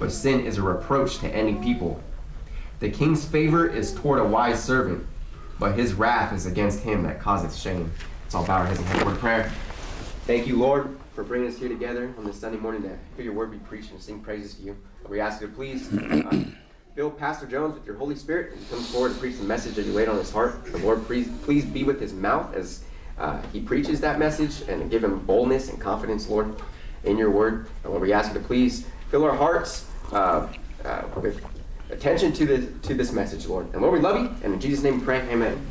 but sin is a reproach to any people. The king's favor is toward a wise servant, but his wrath is against him that causeth shame. Let's all bow our heads and have a word of prayer. Thank you, Lord, for bringing us here together on this Sunday morning to hear your word be preached and sing praises to you. We ask you to please fill Pastor Jones with your Holy Spirit as he comes forward to preach the message that you laid on his heart. And Lord, please be with his mouth as he preaches that message, and give him boldness and confidence, Lord, in your word. And Lord, we ask you to please fill our hearts with attention to this message, Lord. And Lord, we love you, and in Jesus' name we pray, amen.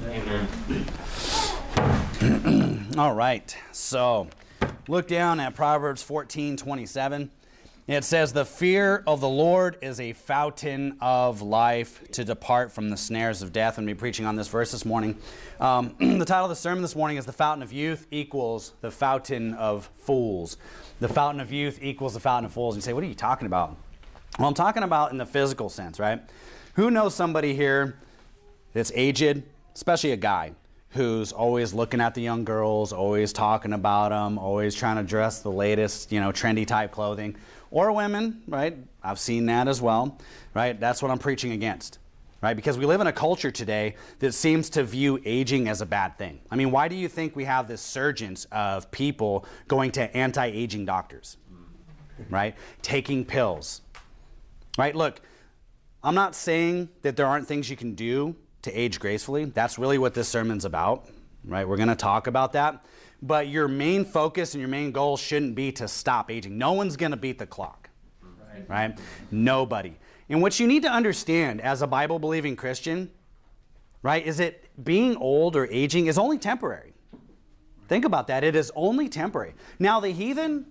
Amen. All right, so look down at Proverbs 14:27. It says, "The fear of the Lord is a fountain of life, to depart from the snares of death." I'm going to be preaching on this verse this morning. The title of the sermon this morning is "The Fountain of Youth equals the Fountain of Fools." The fountain of youth equals the fountain of fools. And you say, what are you talking about? Well, I'm talking about in the physical sense, right? Who knows somebody here that's aged, especially a guy, who's always looking at the young girls, always talking about them, always trying to dress the latest, trendy type clothing? Or women, right? I've seen that as well, right? That's what I'm preaching against, right? Because we live in a culture today that seems to view aging as a bad thing. I mean, why do you think we have this surgence of people going to anti-aging doctors, right? Taking pills, right? Look, I'm not saying that there aren't things you can do to age gracefully. That's really what this sermon's about, right? We're going to talk about that. But your main focus and your main goal shouldn't be to stop aging. No one's going to beat the clock, right? Nobody. And what you need to understand as a Bible-believing Christian, right, is that being old or aging is only temporary. Think about that. It is only temporary. Now, the heathen,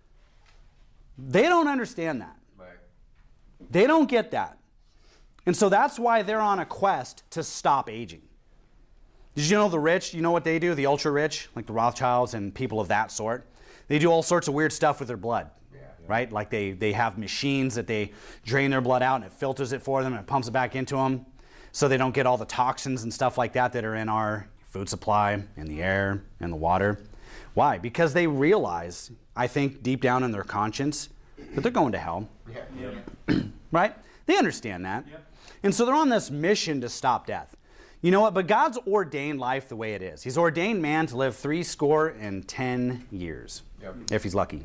they don't understand that. They don't get that. And so that's why they're on a quest to stop aging. Did you know the rich, you know what they do? The ultra-rich, like the Rothschilds and people of that sort, they do all sorts of weird stuff with their blood, right? Like they have machines that they drain their blood out, and it filters it for them, and it pumps it back into them so they don't get all the toxins and stuff like that are in our food supply, in the air, in the water. Why? Because they realize, I think deep down in their conscience, that they're going to hell, right? They understand that. And so they're on this mission to stop death. You know what? But God's ordained life the way it is. He's ordained man to live 70 years, if he's lucky.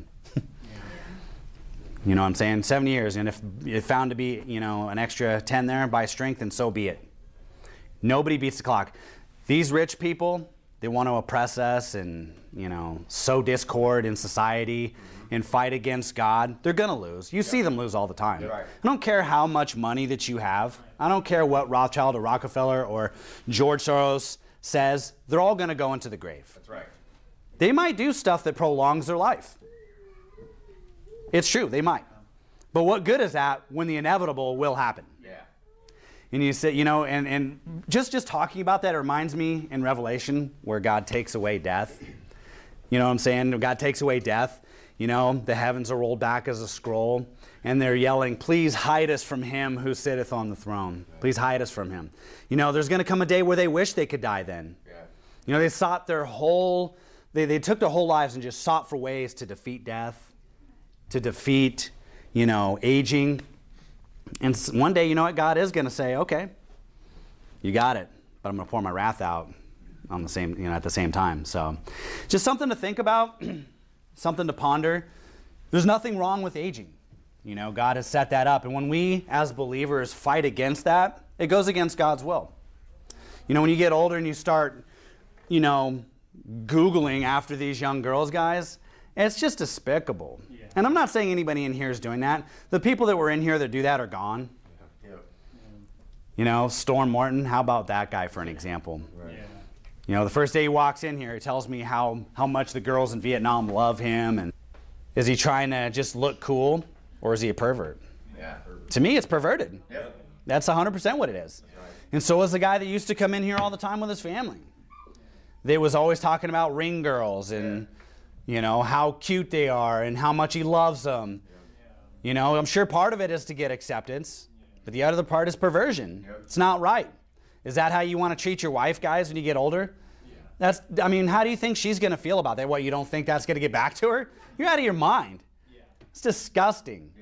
You know what I'm saying? 70 years. And if it's found to be, an extra 10 there by strength, then so be it. Nobody beats the clock. These rich people, they want to oppress us and, sow discord in society and fight against God. They're going to lose. You see them lose all the time. Right. I don't care how much money that you have. I don't care what Rothschild or Rockefeller or George Soros says. They're all going to go into the grave. That's right. They might do stuff that prolongs their life. It's true, they might. But what good is that when the inevitable will happen? Yeah. And you say, and just talking about that reminds me in Revelation where God takes away death. You know what I'm saying? God takes away death. The heavens are rolled back as a scroll, and they're yelling, "Please hide us from him who sitteth on the throne. Please hide us from him." There's going to come a day where they wish they could die then. Yeah. They sought they took their whole lives and just sought for ways to defeat death, to defeat, aging. And one day, God is going to say, "Okay, you got it, but I'm going to pour my wrath out on the same, at the same time." So just something to think about. Something to ponder. There's nothing wrong with aging. God has set that up. And when we, as believers, fight against that, it goes against God's will. When you get older and you start, Googling after these young girls, guys, it's just despicable. Yeah. And I'm not saying anybody in here is doing that. The people that were in here that do that are gone. Yeah. Storm Morton, how about that guy for an example? Right. Yeah. The first day he walks in here, he tells me how much the girls in Vietnam love him. And is he trying to just look cool, or is he a pervert? Yeah. To me, it's perverted. Yep. That's 100% what it is. Right. And so is the guy that used to come in here all the time with his family. They was always talking about ring girls and, how cute they are and how much he loves them. Yeah. I'm sure part of it is to get acceptance, but the other part is perversion. Yep. It's not right. Is that how you want to treat your wife, guys, when you get older? Yeah. How do you think she's going to feel about that? What, you don't think that's going to get back to her? You're out of your mind. Yeah. It's disgusting. Yeah.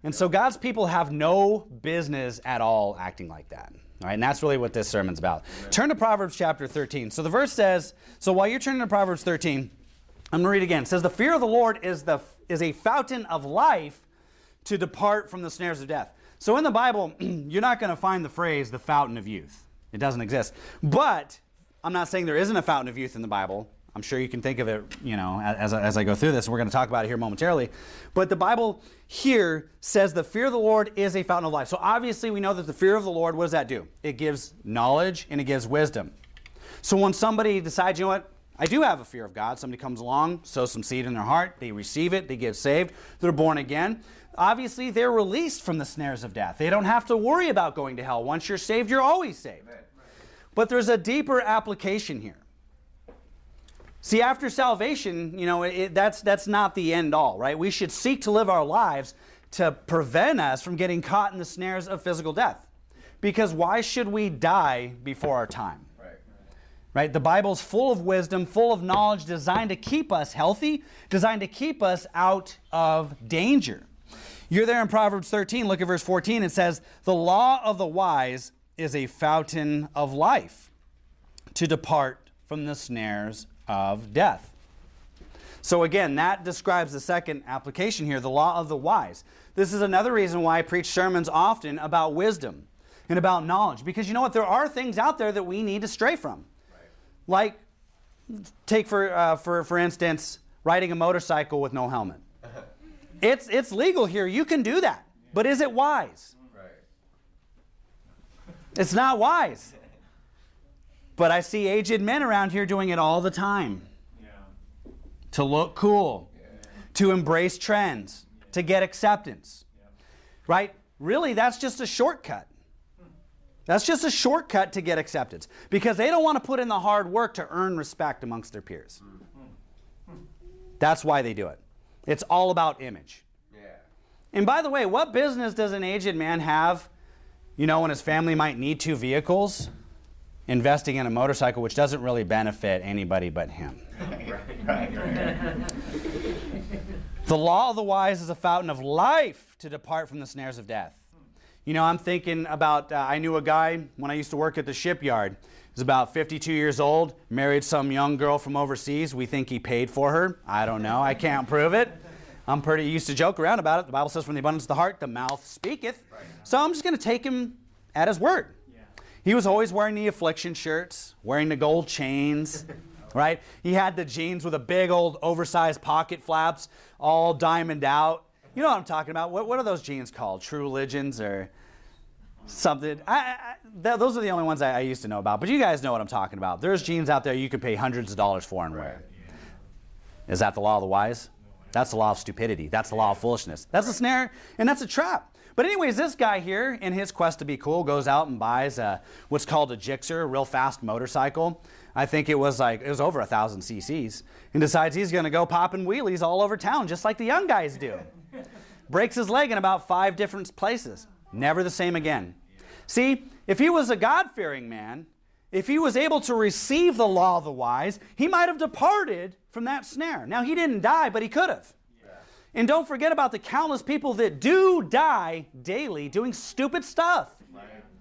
And so God's people have no business at all acting like that. All right, and that's really what this sermon's about. Amen. Turn to Proverbs chapter 13. So the verse says, so while you're turning to Proverbs 13, I'm going to read again. It says, the fear of the Lord is a fountain of life to depart from the snares of death. So in the Bible, you're not going to find the phrase, the fountain of youth. It doesn't exist. But I'm not saying there isn't a fountain of youth in the Bible. I'm sure you can think of it, as I go through this. And we're going to talk about it here momentarily. But the Bible here says the fear of the Lord is a fountain of life. So obviously we know that the fear of the Lord, what does that do? It gives knowledge and it gives wisdom. So when somebody decides, you know what, I do have a fear of God. Somebody comes along, sows some seed in their heart. They receive it. They get saved. They're born again. Obviously, they're released from the snares of death. They don't have to worry about going to hell. Once you're saved, you're always saved. But there's a deeper application here. See, after salvation, that's not the end all, right? We should seek to live our lives to prevent us from getting caught in the snares of physical death. Because why should we die before our time? Right? The Bible's full of wisdom, full of knowledge, designed to keep us healthy, designed to keep us out of danger. You're there in Proverbs 13, look at verse 14. It says, the law of the wise is a fountain of life to depart from the snares of death. So again, that describes the second application here, the law of the wise. This is another reason why I preach sermons often about wisdom and about knowledge. Because you know what? There are things out there that we need to stray from. Like, take for instance, riding a motorcycle with no helmet. It's legal here. You can do that. But is it wise? Right. It's not wise. But I see aged men around here doing it all the time. Yeah. To look cool. Yeah. To embrace trends. Yeah. To get acceptance. Yeah. Right? Really, that's just a shortcut. That's just a shortcut to get acceptance. Because they don't want to put in the hard work to earn respect amongst their peers. That's why they do it. It's all about image. Yeah. And by the way, what business does an aged man have, when his family might need 2 vehicles, investing in a motorcycle which doesn't really benefit anybody but him? Right. The law of the wise is a fountain of life to depart from the snares of death. I'm thinking about, I knew a guy when I used to work at the shipyard. He was about 52 years old, married some young girl from overseas. We think he paid for her. I don't know. I can't prove it. I'm pretty used to joke around about it. The Bible says from the abundance of the heart, the mouth speaketh. Right. So I'm just going to take him at his word. Yeah. He was always wearing the affliction shirts, wearing the gold chains, right? He had the jeans with a big old oversized pocket flaps, all diamond out. You know what I'm talking about. What are those jeans called? True Religions or something? Those are the only ones I used to know about. But you guys know what I'm talking about. There's jeans out there you could pay hundreds of dollars for and wear. Is that the law of the wise? That's the law of stupidity. That's the law of foolishness. That's a snare and that's a trap. But anyways, this guy here, in his quest to be cool, goes out and buys what's called a Gixxer, a real fast motorcycle. I think it was over 1,000 cc's. And decides he's going to go popping wheelies all over town just like the young guys do. Breaks his leg in about 5 different places. Never the same again. See, if he was a God-fearing man, if he was able to receive the law of the wise, he might have departed from that snare. Now, he didn't die, but he could have. Yeah. And don't forget about the countless people that do die daily doing stupid stuff. Right.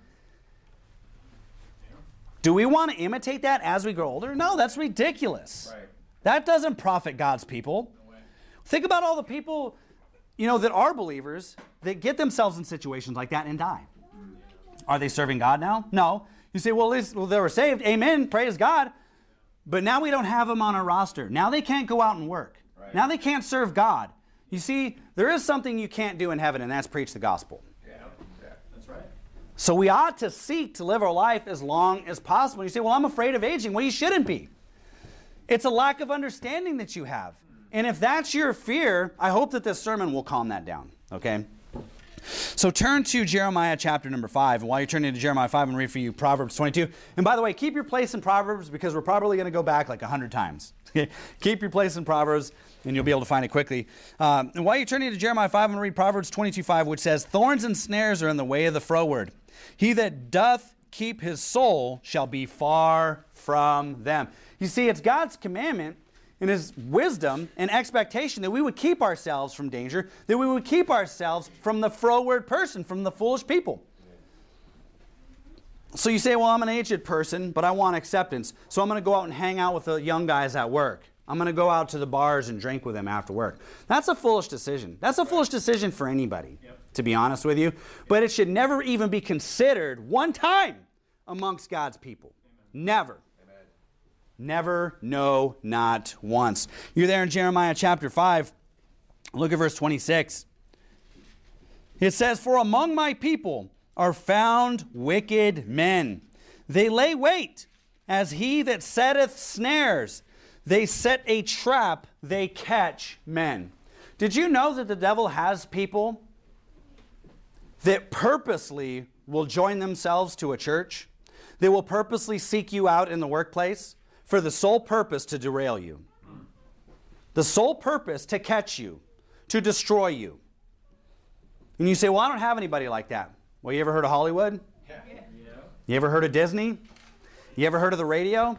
Do we want to imitate that as we grow older? No, that's ridiculous. Right. That doesn't profit God's people. No way. Think about all the people that are believers that get themselves in situations like that and die. Are they serving God now? No. You say, well, they were saved. Amen. Praise God. But now we don't have them on our roster. Now they can't go out and work. Right. Now they can't serve God. You see, there is something you can't do in heaven, and that's preach the gospel. Yeah, that's right. So we ought to seek to live our life as long as possible. You say, well, I'm afraid of aging. Well, you shouldn't be. It's a lack of understanding that you have. And if that's your fear, I hope that this sermon will calm that down, okay? So turn to Jeremiah chapter number 5. And while you're turning to Jeremiah 5, I'm going to read for you Proverbs 22. And by the way, keep your place in Proverbs because we're probably going to go back like 100 times. Keep your place in Proverbs and you'll be able to find it quickly. And while you're turning to Jeremiah 5, I'm going to read Proverbs 22:5, which says, thorns and snares are in the way of the froward. He that doth keep his soul shall be far from them. You see, it's God's commandment in his wisdom and expectation that we would keep ourselves from danger, that we would keep ourselves from the froward person, from the foolish people. So you say, well, I'm an aged person, but I want acceptance. So I'm going to go out and hang out with the young guys at work. I'm going to go out to the bars and drink with them after work. That's a foolish decision. That's a foolish decision for anybody, to be honest with you. But it should never even be considered one time amongst God's people. Never. Never, no, not once. You're there in Jeremiah chapter 5. Look at verse 26. It says, for among my people are found wicked men. They lay wait as he that setteth snares. They set a trap, they catch men. Did you know that the devil has people that purposely will join themselves to a church? They will purposely seek you out in the workplace for the sole purpose to derail you. The sole purpose to catch you, to destroy you. And you say, well, I don't have anybody like that. Well, you ever heard of Hollywood? Yeah. You ever heard of Disney? You ever heard of the radio?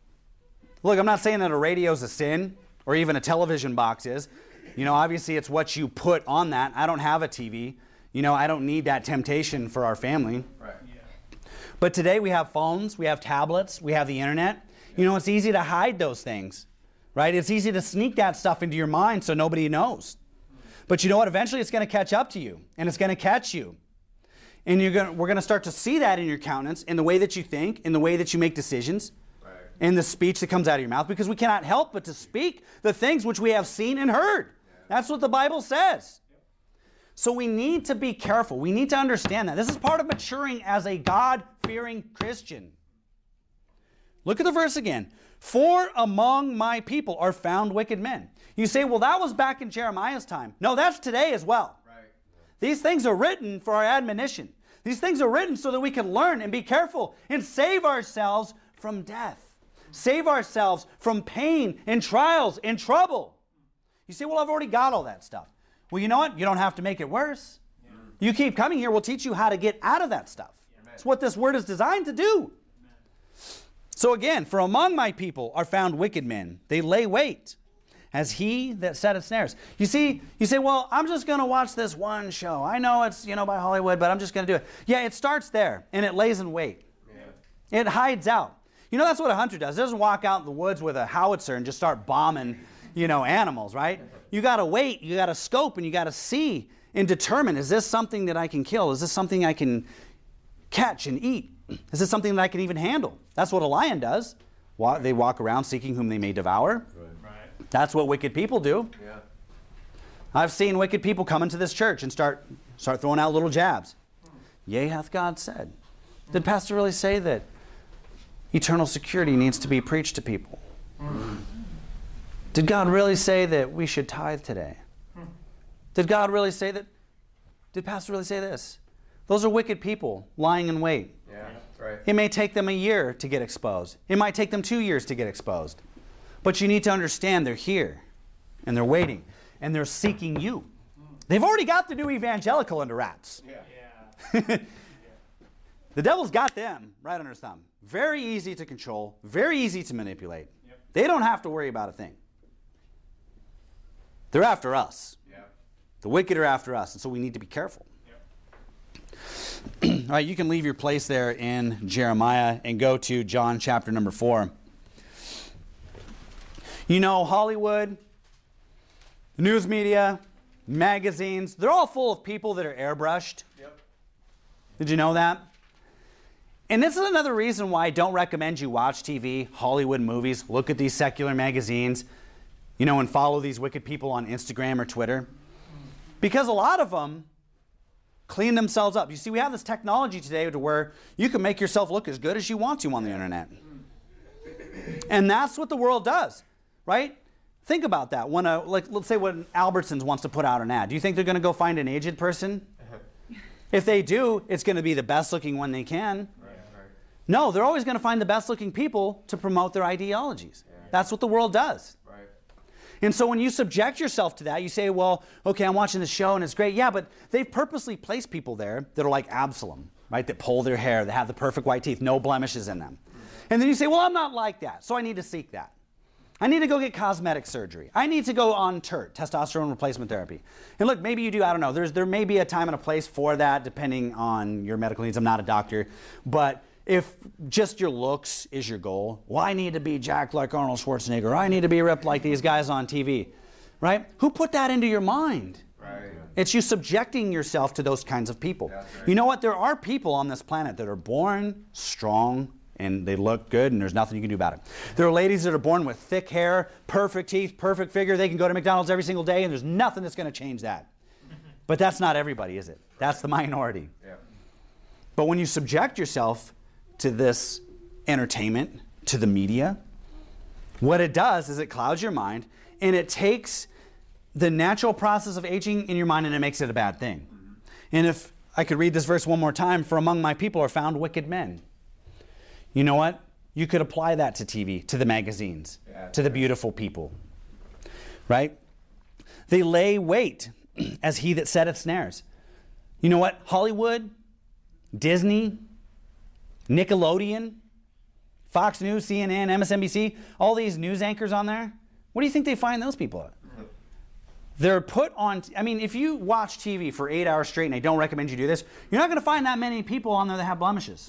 Look, I'm not saying that a radio is a sin, or even a television box is. You know, obviously it's what you put on that. I don't have a TV. You know, I don't need that temptation for our family. Right. Yeah. But today we have phones, we have tablets, we have the internet. You know, it's easy to hide those things, right? It's easy to sneak that stuff into your mind so nobody knows. But you know what? Eventually it's going to catch up to you, and it's going to catch you. And we're going to start to see that in your countenance, in the way that you think, in the way that you make decisions, in the speech that comes out of your mouth, because we cannot help but to speak the things which we have seen and heard. That's what the Bible says. So we need to be careful. We need to understand that. This is part of maturing as a God-fearing Christian. Look at the verse again. For among my people are found wicked men. You say, well, that was back in Jeremiah's time. No, that's today as well. Right. These things are written for our admonition. These things are written so that we can learn and be careful and save ourselves from death. Save ourselves from pain and trials and trouble. You say, well, I've already got all that stuff. Well, you know what? You don't have to make it worse. Yeah. You keep coming here, we'll teach you how to get out of that stuff. Amen. It's what this word is designed to do. Amen. So again, for among my people are found wicked men. They lay wait as he that setteth snares. You see, you say, well, I'm just going to watch this one show. I know it's, by Hollywood, but I'm just going to do it. Yeah, it starts there, and it lays in wait. Yeah. It hides out. You know, that's what a hunter does. He doesn't walk out in the woods with a howitzer and just start bombing, animals, right? You got to wait, you got to scope, and you got to see and determine, is this something that I can kill? Is this something I can catch and eat? Is this something that I can even handle? That's what a lion does. They walk around seeking whom they may devour. Right. That's what wicked people do. Yeah. I've seen wicked people come into this church and start throwing out little jabs. Yea, hath God said. Did Pastor really say that eternal security needs to be preached to people? Did God really say that we should tithe today? Did God really say that? Did Pastor really say this? Those are wicked people lying in wait. Yeah, right. It may take them a year to get exposed. It might take them 2 years to get exposed. But you need to understand they're here, and they're waiting, and they're seeking you. They've already got the new evangelical under wraps. Yeah. The devil's got them right under his thumb. Very easy to control, very easy to manipulate. Yep. They don't have to worry about a thing. They're after us. Yep. The wicked are after us, and so we need to be careful. Yep. All right, you can leave your place there in Jeremiah and go to John chapter number 4. Hollywood, the news media, magazines, they're all full of people that are airbrushed. Yep. Did you know that? And this is another reason why I don't recommend you watch TV, Hollywood movies, look at these secular magazines, and follow these wicked people on Instagram or Twitter. Because a lot of them clean themselves up. You see, we have this technology today to where you can make yourself look as good as you want to on the internet. And that's what the world does, right? Think about that. Let's say when Albertsons wants to put out an ad. Do you think they're going to go find an aged person? If they do, it's going to be the best looking one they can. No, they're always going to find the best looking people to promote their ideologies. Yeah. That's what the world does. Right. And so when you subject yourself to that, you say, well, okay, I'm watching the show and it's great. Yeah, but they've purposely placed people there that are like Absalom, right? That pull their hair, that have the perfect white teeth, no blemishes in them. Mm-hmm. And then you say, well, I'm not like that, so I need to seek that. I need to go get cosmetic surgery. I need to go on TERT, testosterone replacement therapy. And look, maybe you do, I don't know. There may be a time and a place for that depending on your medical needs. I'm not a doctor. But if just your looks is your goal, well, I need to be jacked like Arnold Schwarzenegger, or I need to be ripped like these guys on TV, right? Who put that into your mind? Right. It's you subjecting yourself to those kinds of people. That's right. You know what? There are people on this planet that are born strong, and they look good, and there's nothing you can do about it. There are ladies that are born with thick hair, perfect teeth, perfect figure. They can go to McDonald's every single day, and there's nothing that's going to change that. But that's not everybody, is it? That's the minority. Yeah. But when you subject yourself to this entertainment, to the media, what it does is it clouds your mind, and it takes the natural process of aging in your mind, and it makes it a bad thing. And if I could read this verse one more time, for among my people are found wicked men. You know what? You could apply that to TV, to the magazines, to the beautiful people, right? They lay wait as he that setteth snares. You know what? Hollywood, Disney, Nickelodeon, Fox News, CNN, MSNBC, all these news anchors on there, what do you think they find those people at? They're put on, I mean, if you watch TV for 8 hours straight, and I don't recommend you do this, you're not going to find that many people on there that have blemishes.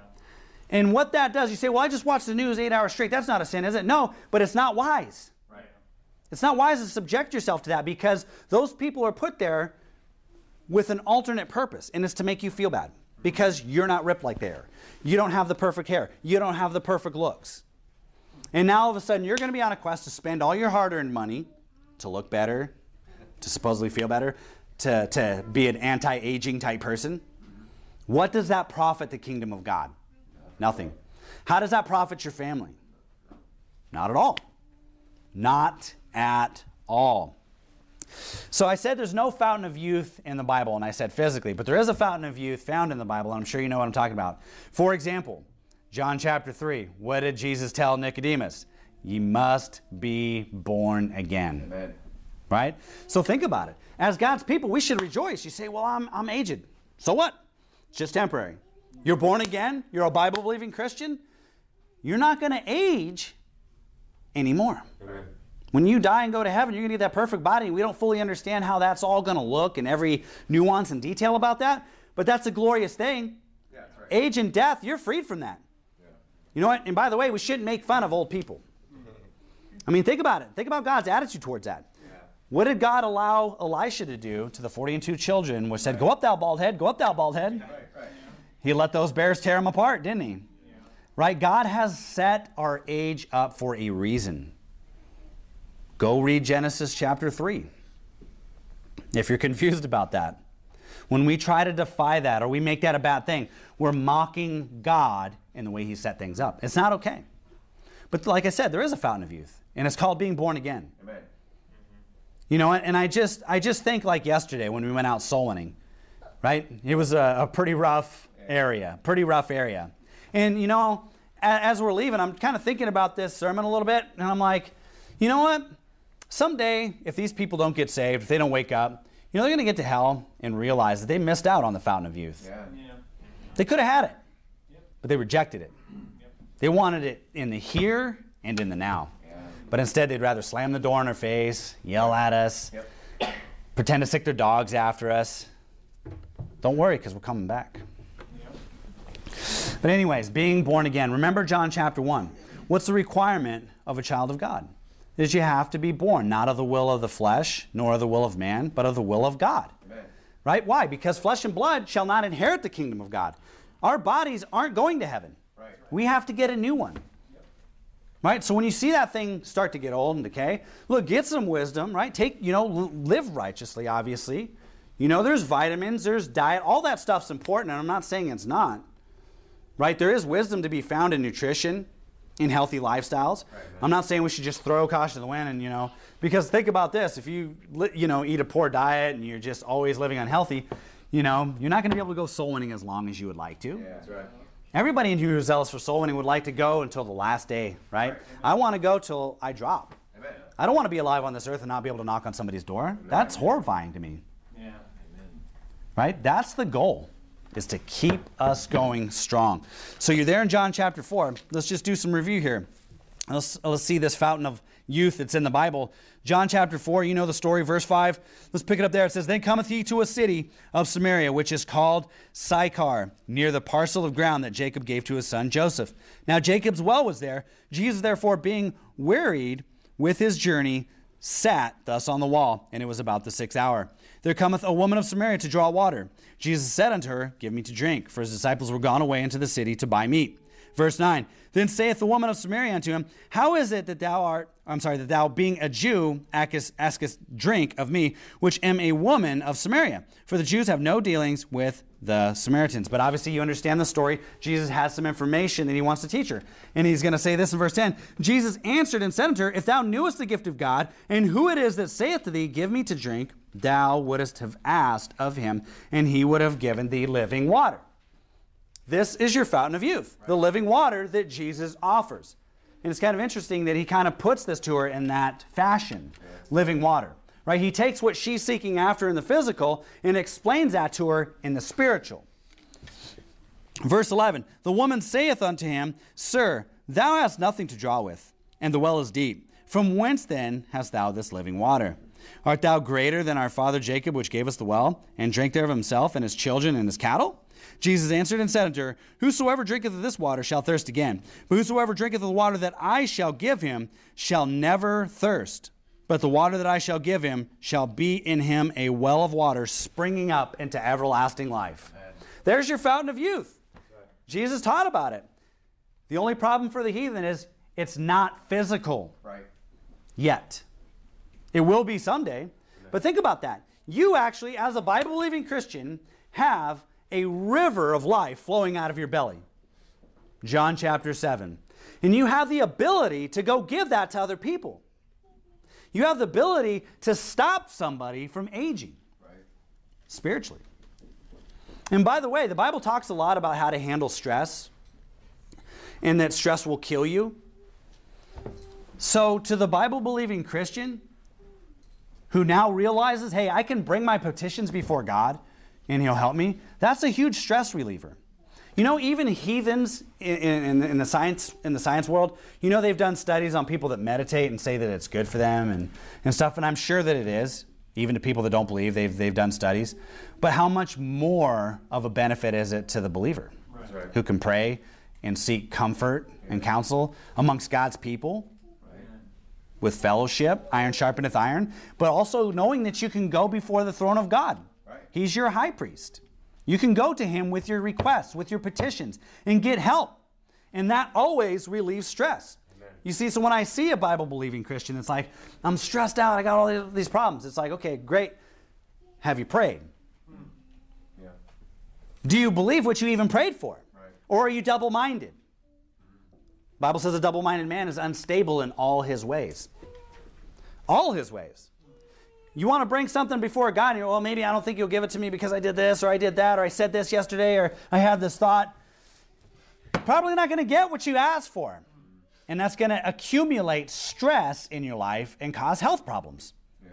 And what that does, you say, well, I just watched the news 8 hours straight. That's not a sin, is it? No, but it's not wise. Right. It's not wise to subject yourself to that, because those people are put there with an alternate purpose, and it's to make you feel bad because you're not ripped like they are. You don't have the perfect hair. You don't have the perfect looks. And now all of a sudden you're going to be on a quest to spend all your hard-earned money to look better, to supposedly feel better, to be an anti-aging type person. What does that profit the kingdom of God? Nothing. How does that profit your family? Not at all. Not at all. So I said there's no fountain of youth in the Bible, and I said physically, but there is a fountain of youth found in the Bible, and I'm sure you know what I'm talking about. For example, John chapter 3, what did Jesus tell Nicodemus? Ye must be born again. Amen. Right? So think about it. As God's people, we should rejoice. You say, well, I'm aged. So what? It's just temporary. You're born again. You're a Bible-believing Christian. You're not going to age anymore. Amen. When you die and go to heaven, you're going to get that perfect body. We don't fully understand how that's all going to look and every nuance and detail about that. But that's a glorious thing. Yeah, that's right. Age and death, you're freed from that. Yeah. You know what? And by the way, we shouldn't make fun of old people. I mean, think about it. Think about God's attitude towards that. Yeah. What did God allow Elisha to do to the 40 and 2 children, which said, go up thou bald head, go up thou bald head? Right, right. He let those bears tear him apart, didn't he? Yeah. Right? God has set our age up for a reason. Go read Genesis chapter 3. If you're confused about that. When we try to defy that or we make that a bad thing, we're mocking God in the way he set things up. It's not okay. But like I said, there is a fountain of youth, and it's called being born again. Amen. You know, and I just think like yesterday when we went out soul winning, right? It was a pretty rough area, And, you know, as we're leaving, I'm kind of thinking about this sermon a little bit, and I'm like, you know what? Someday, if these people don't get saved, if they don't wake up, you know, they're going to get to hell and realize that they missed out on the fountain of youth. Yeah. Yeah. They could have had it, Yep. but they rejected it. Yep. They wanted it in the here and in the now. Yeah. But instead, they'd rather slam the door in our face, yell at us, Yep. pretend to stick their dogs after us. Don't worry, because we're coming back. Yep. But anyways, being born again. Remember John chapter 1. What's the requirement of a child of God? Is you have to be born, not of the will of the flesh, nor of the will of man, but of the will of God. Amen. Right? Why? Because flesh and blood shall not inherit the kingdom of God. Our bodies aren't going to heaven. Right. We have to get a new one. Right? So when you see that thing start to get old and decay, look, get some wisdom, right? Live righteously, obviously. You know, there's vitamins, there's diet, all that stuff's important, and I'm not saying it's not. Right? There is wisdom to be found in nutrition, in healthy lifestyles. Right, I'm not saying we should just throw caution to the wind and, because think about this. If you, eat a poor diet and you're just always living unhealthy, you're not going to be able to go soul winning as long as you would like to. Yeah, that's right. Everybody in here who's zealous for soul winning would like to go until the last day, right? Right. I want to go till I drop. Amen. I don't want to be alive on this earth and not be able to knock on somebody's door. That's horrifying to me, Yeah. Amen. right? That's the goal, is to keep us going strong. So you're there in John chapter 4. Let's just do some review here. Let's see this fountain of youth that's in the Bible. John chapter 4, you know the story, verse 5. Let's pick it up there. It says, "Then cometh he to a city of Samaria, which is called Sychar, near the parcel of ground that Jacob gave to his son Joseph. Now Jacob's well was there. Jesus, therefore, being wearied with his journey, sat thus on the wall, and it was about the 6th hour. There cometh a woman of Samaria to draw water. Jesus said unto her, Give me to drink, for his disciples were gone away into the city to buy meat. Verse 9, Then saith the woman of Samaria unto him, How is it that thou being a Jew askest drink of me, which am a woman of Samaria? For the Jews have no dealings with the Samaritans. But obviously you understand the story. Jesus has some information that he wants to teach her. And he's going to say this in verse 10. Jesus answered and said unto her, If thou knewest the gift of God, and who it is that saith to thee, Give me to drink, thou wouldest have asked of him, and he would have given thee living water. This is your fountain of youth, the living water that Jesus offers. And it's kind of interesting that he kind of puts this to her in that fashion, living water. Right? He takes what she's seeking after in the physical and explains that to her in the spiritual. Verse 11, The woman saith unto him, Sir, thou hast nothing to draw with, and the well is deep. From whence then hast thou this living water? Art thou greater than our father Jacob, which gave us the well, and drank there of himself and his children and his cattle? Jesus answered and said unto her, Whosoever drinketh of this water shall thirst again. But whosoever drinketh of the water that I shall give him shall never thirst. But the water that I shall give him shall be in him a well of water springing up into everlasting life. Amen. There's your fountain of youth. Right. Jesus taught about it. The only problem for the heathen is it's not physical. Right. Yet. It will be someday. Amen. But think about that. You actually, as a Bible-believing Christian, have a river of life flowing out of your belly. John chapter 7. And you have the ability to go give that to other people. You have the ability to stop somebody from aging. Right. Spiritually. And by the way, the Bible talks a lot about how to handle stress and that stress will kill you. So to the Bible-believing Christian who now realizes, hey, I can bring my petitions before God and he'll help me, that's a huge stress reliever. You know, even heathens in the science world, you know, they've done studies on people that meditate and say that it's good for them and stuff, and I'm sure that it is, even to people that don't believe, they've done studies. But how much more of a benefit is it to the believer right. who can pray and seek comfort and counsel amongst God's people right. with fellowship, iron sharpeneth iron, but also knowing that you can go before the throne of God. Right. He's your high priest. You can go to him with your requests, with your petitions, and get help. And that always relieves stress. Amen. You see, so when I see a Bible-believing Christian, it's like, I'm stressed out, I got all these problems. It's like, okay, great. Have you prayed? Yeah. Do you believe what you even prayed for? Right. Or are you double-minded? The Bible says a double-minded man is unstable in all his ways. All his ways. You want to bring something before God, and you're, well, maybe I don't think you'll give it to me because I did this, or I did that, or I said this yesterday, or I had this thought. Probably not going to get what you asked for. And that's going to accumulate stress in your life and cause health problems. Yeah.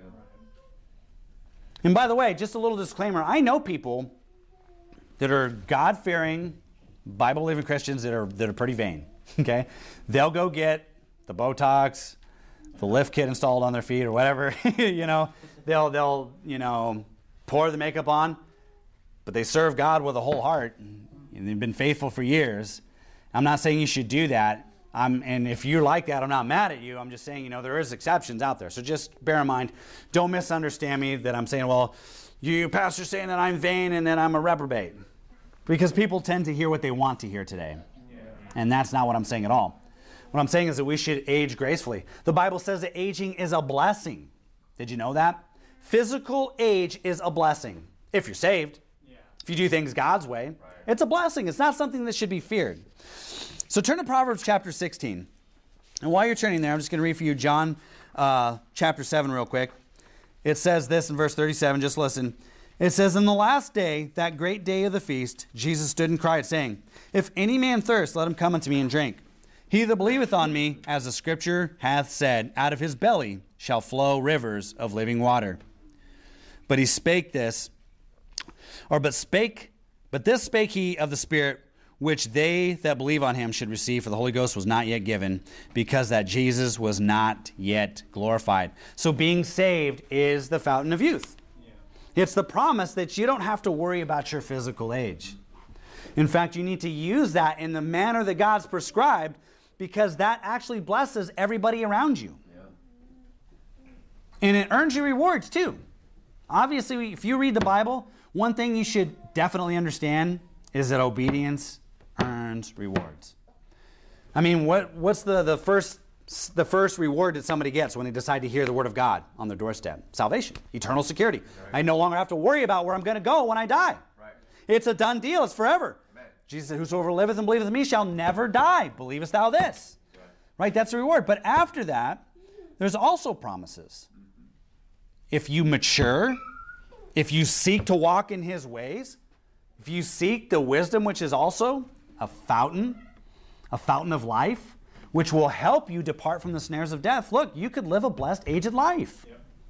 And by the way, just a little disclaimer, I know people that are God-fearing, Bible-believing Christians that are pretty vain. Okay? They'll go get the Botox, the lift kit installed on their feet or whatever, you know. They'll pour the makeup on, but they serve God with a whole heart, and they've been faithful for years. I'm not saying you should do that. And if you're like that, I'm not mad at you. I'm just saying, there is exceptions out there. So just bear in mind, don't misunderstand me that I'm saying, well, you pastor's saying that I'm vain and that I'm a reprobate. Because people tend to hear what they want to hear today. Yeah. And that's not what I'm saying at all. What I'm saying is that we should age gracefully. The Bible says that aging is a blessing. Did you know that? Physical age is a blessing. If you're saved, if you do things God's way, right. It's a blessing. It's not something that should be feared. So turn to Proverbs chapter 16. And while you're turning there, I'm just going to read for you John chapter 7 real quick. It says this in verse 37, just listen. It says, In the last day, that great day of the feast, Jesus stood and cried, saying, If any man thirst, let him come unto me and drink. He that believeth on me, as the scripture hath said, out of his belly shall flow rivers of living water. But he spake this, but this spake he of the Spirit, which they that believe on him should receive, for the Holy Ghost was not yet given, because that Jesus was not yet glorified. So being saved is the fountain of youth. It's the promise that you don't have to worry about your physical age. In fact, you need to use that in the manner that God's prescribed, because that actually blesses everybody around you. And it earns you rewards too. Obviously, if you read the Bible, one thing you should definitely understand is that obedience earns rewards. I mean, what's the first reward that somebody gets when they decide to hear the word of God on their doorstep? Salvation, eternal security. Right. I no longer have to worry about where I'm going to go when I die. Right. It's a done deal. It's forever. Amen. Jesus said, whosoever liveth and believeth in me shall never die. Believest thou this? Right? That's the reward. But after that, there's also promises. If you mature, if you seek to walk in his ways, if you seek the wisdom which is also a fountain of life, which will help you depart from the snares of death. Look, you could live a blessed, aged life.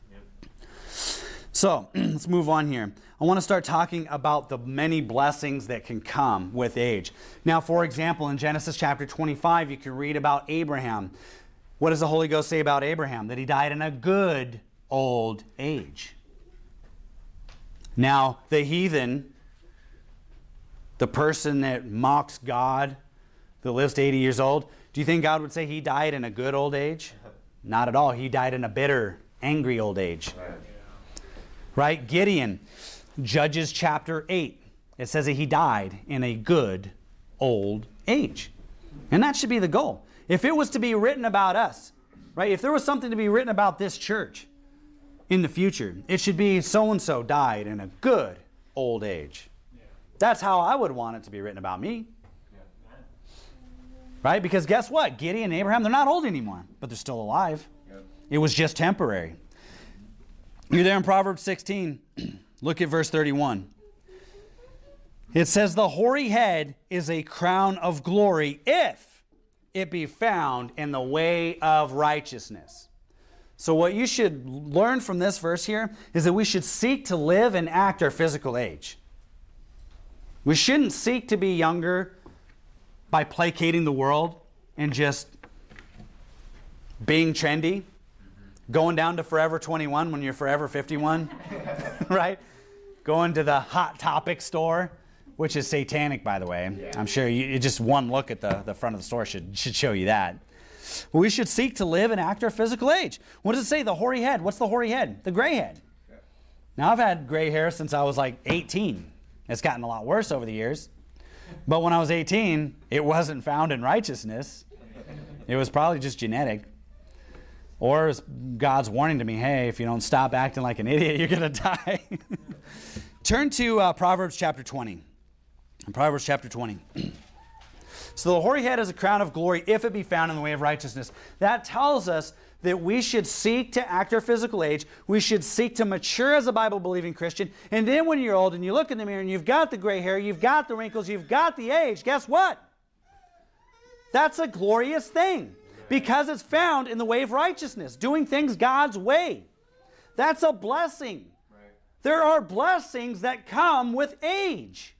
So, let's move on here. I want to start talking about the many blessings that can come with age. Now, for example, in Genesis chapter 25, you can read about Abraham. What does the Holy Ghost say about Abraham? That he died in a good old age. Now, the heathen, the person that mocks God, that lives to 80 years old, do you think God would say he died in a good old age? Not at all. He died in a bitter, angry old age. Right? Gideon, Judges chapter 8. It says that he died in a good old age. And that should be the goal. If it was to be written about us, right? If there was something to be written about this church in the future, it should be so-and-so died in a good old age. That's how I would want it to be written about me. Right? Because guess what? Gideon and Abraham, they're not old anymore, but they're still alive. Yep. It was just temporary. You're there in Proverbs 16. Look at verse 31. It says, the hoary head is a crown of glory if it be found in the way of righteousness. So what you should learn from this verse here is that we should seek to live and act our physical age. We shouldn't seek to be younger by placating the world and just being trendy, going down to Forever 21 when you're Forever 51, right? Going to the Hot Topic store, which is satanic, by the way. Yeah. I'm sure just one look at the front of the store should show you that. But we should seek to live and act our physical age. What does it say? The hoary head. What's the hoary head? The gray head. Yeah. Now, I've had gray hair since I was like 18. It's gotten a lot worse over the years. But when I was 18, it wasn't found in righteousness. It was probably just genetic. Or it was God's warning to me, hey, if you don't stop acting like an idiot, you're going to die. Turn to Proverbs chapter 20. Proverbs chapter 20. So the hoary head is a crown of glory if it be found in the way of righteousness. That tells us that we should seek to act our physical age. We should seek to mature as a Bible-believing Christian. And then when you're old and you look in the mirror and you've got the gray hair, you've got the wrinkles, you've got the age, guess what? That's a glorious thing because it's found in the way of righteousness, doing things God's way. That's a blessing. Right. There are blessings that come with age.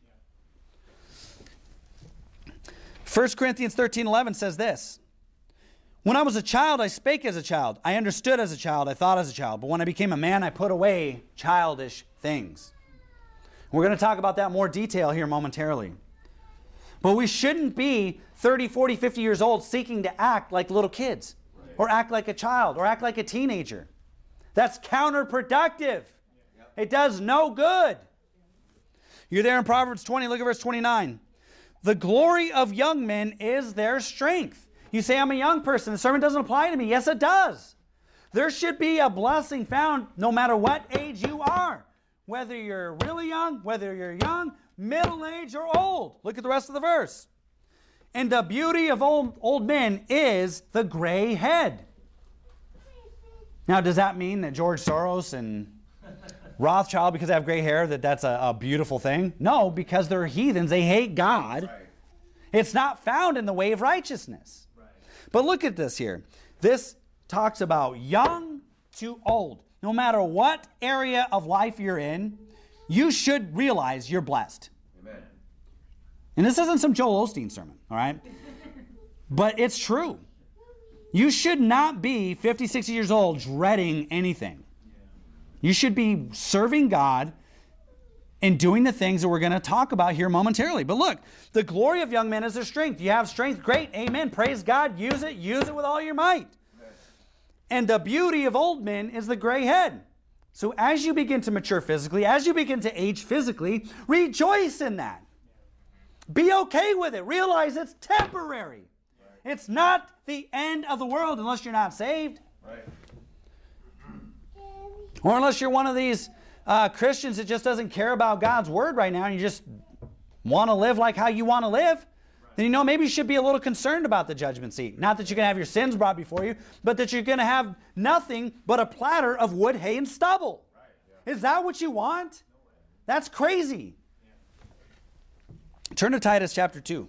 1 Corinthians 13:11 says this. When I was a child, I spake as a child. I understood as a child. I thought as a child. But when I became a man, I put away childish things. We're going to talk about that more detail here momentarily. But we shouldn't be 30, 40, 50 years old seeking to act like little kids. Right. Or act like a child. Or act like a teenager. That's counterproductive. Yep. It does no good. You're there in Proverbs 20. Look at verse 29. The glory of young men is their strength. You say, I'm a young person. The sermon doesn't apply to me. Yes, it does. There should be a blessing found no matter what age you are. Whether you're really young, whether you're young, middle age, or old. Look at the rest of the verse. And the beauty of old men is the gray head. Now, does that mean that George Soros and Rothschild, because they have gray hair, that's a beautiful thing? No, because they're heathens. They hate God. Right. It's not found in the way of righteousness. Right. But look at this here. This talks about young to old. No matter what area of life you're in, you should realize you're blessed. Amen. And this isn't some Joel Osteen sermon, all right? But it's true. You should not be 50, 60 years old dreading anything. You should be serving God and doing the things that we're going to talk about here momentarily. But look, the glory of young men is their strength. You have strength, great, amen, praise God, use it with all your might. And the beauty of old men is the gray head. So as you begin to mature physically, as you begin to age physically, rejoice in that. Be okay with it. Realize it's temporary. It's not the end of the world unless you're not saved. Right. Or unless you're one of these Christians that just doesn't care about God's word right now and you just want to live like how you want to live, then maybe you should be a little concerned about the judgment seat. Not that you're going to have your sins brought before you, but that you're going to have nothing but a platter of wood, hay, and stubble. Right, yeah. Is that what you want? That's crazy. Yeah. Turn to Titus chapter 2.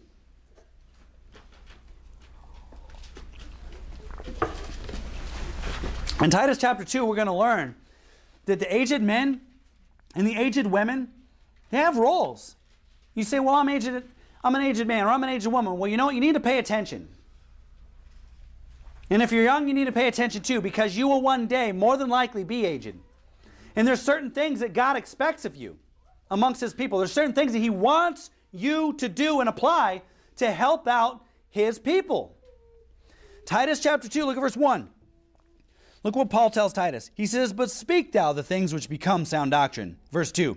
In Titus chapter 2, we're going to learn that the aged men and the aged women, they have roles. You say, well, I'm an aged man, or I'm an aged woman. Well, you know what? You need to pay attention. And if you're young, you need to pay attention too, because you will one day more than likely be aged. And there's certain things that God expects of you amongst His people. There's certain things that He wants you to do and apply to help out His people. Titus chapter 2, look at verse 1. Look what Paul tells Titus. He says, but speak thou the things which become sound doctrine. Verse 2.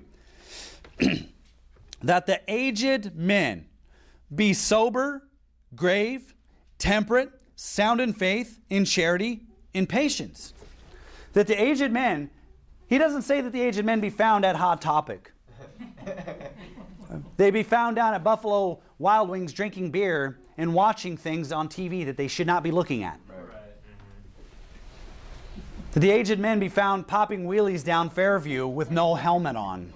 That the aged men be sober, grave, temperate, sound in faith, in charity, in patience. That the aged men, he doesn't say that the aged men be found at Hot Topic. They be found down at Buffalo Wild Wings drinking beer and watching things on TV that they should not be looking at. That the aged men be found popping wheelies down Fairview with no helmet on.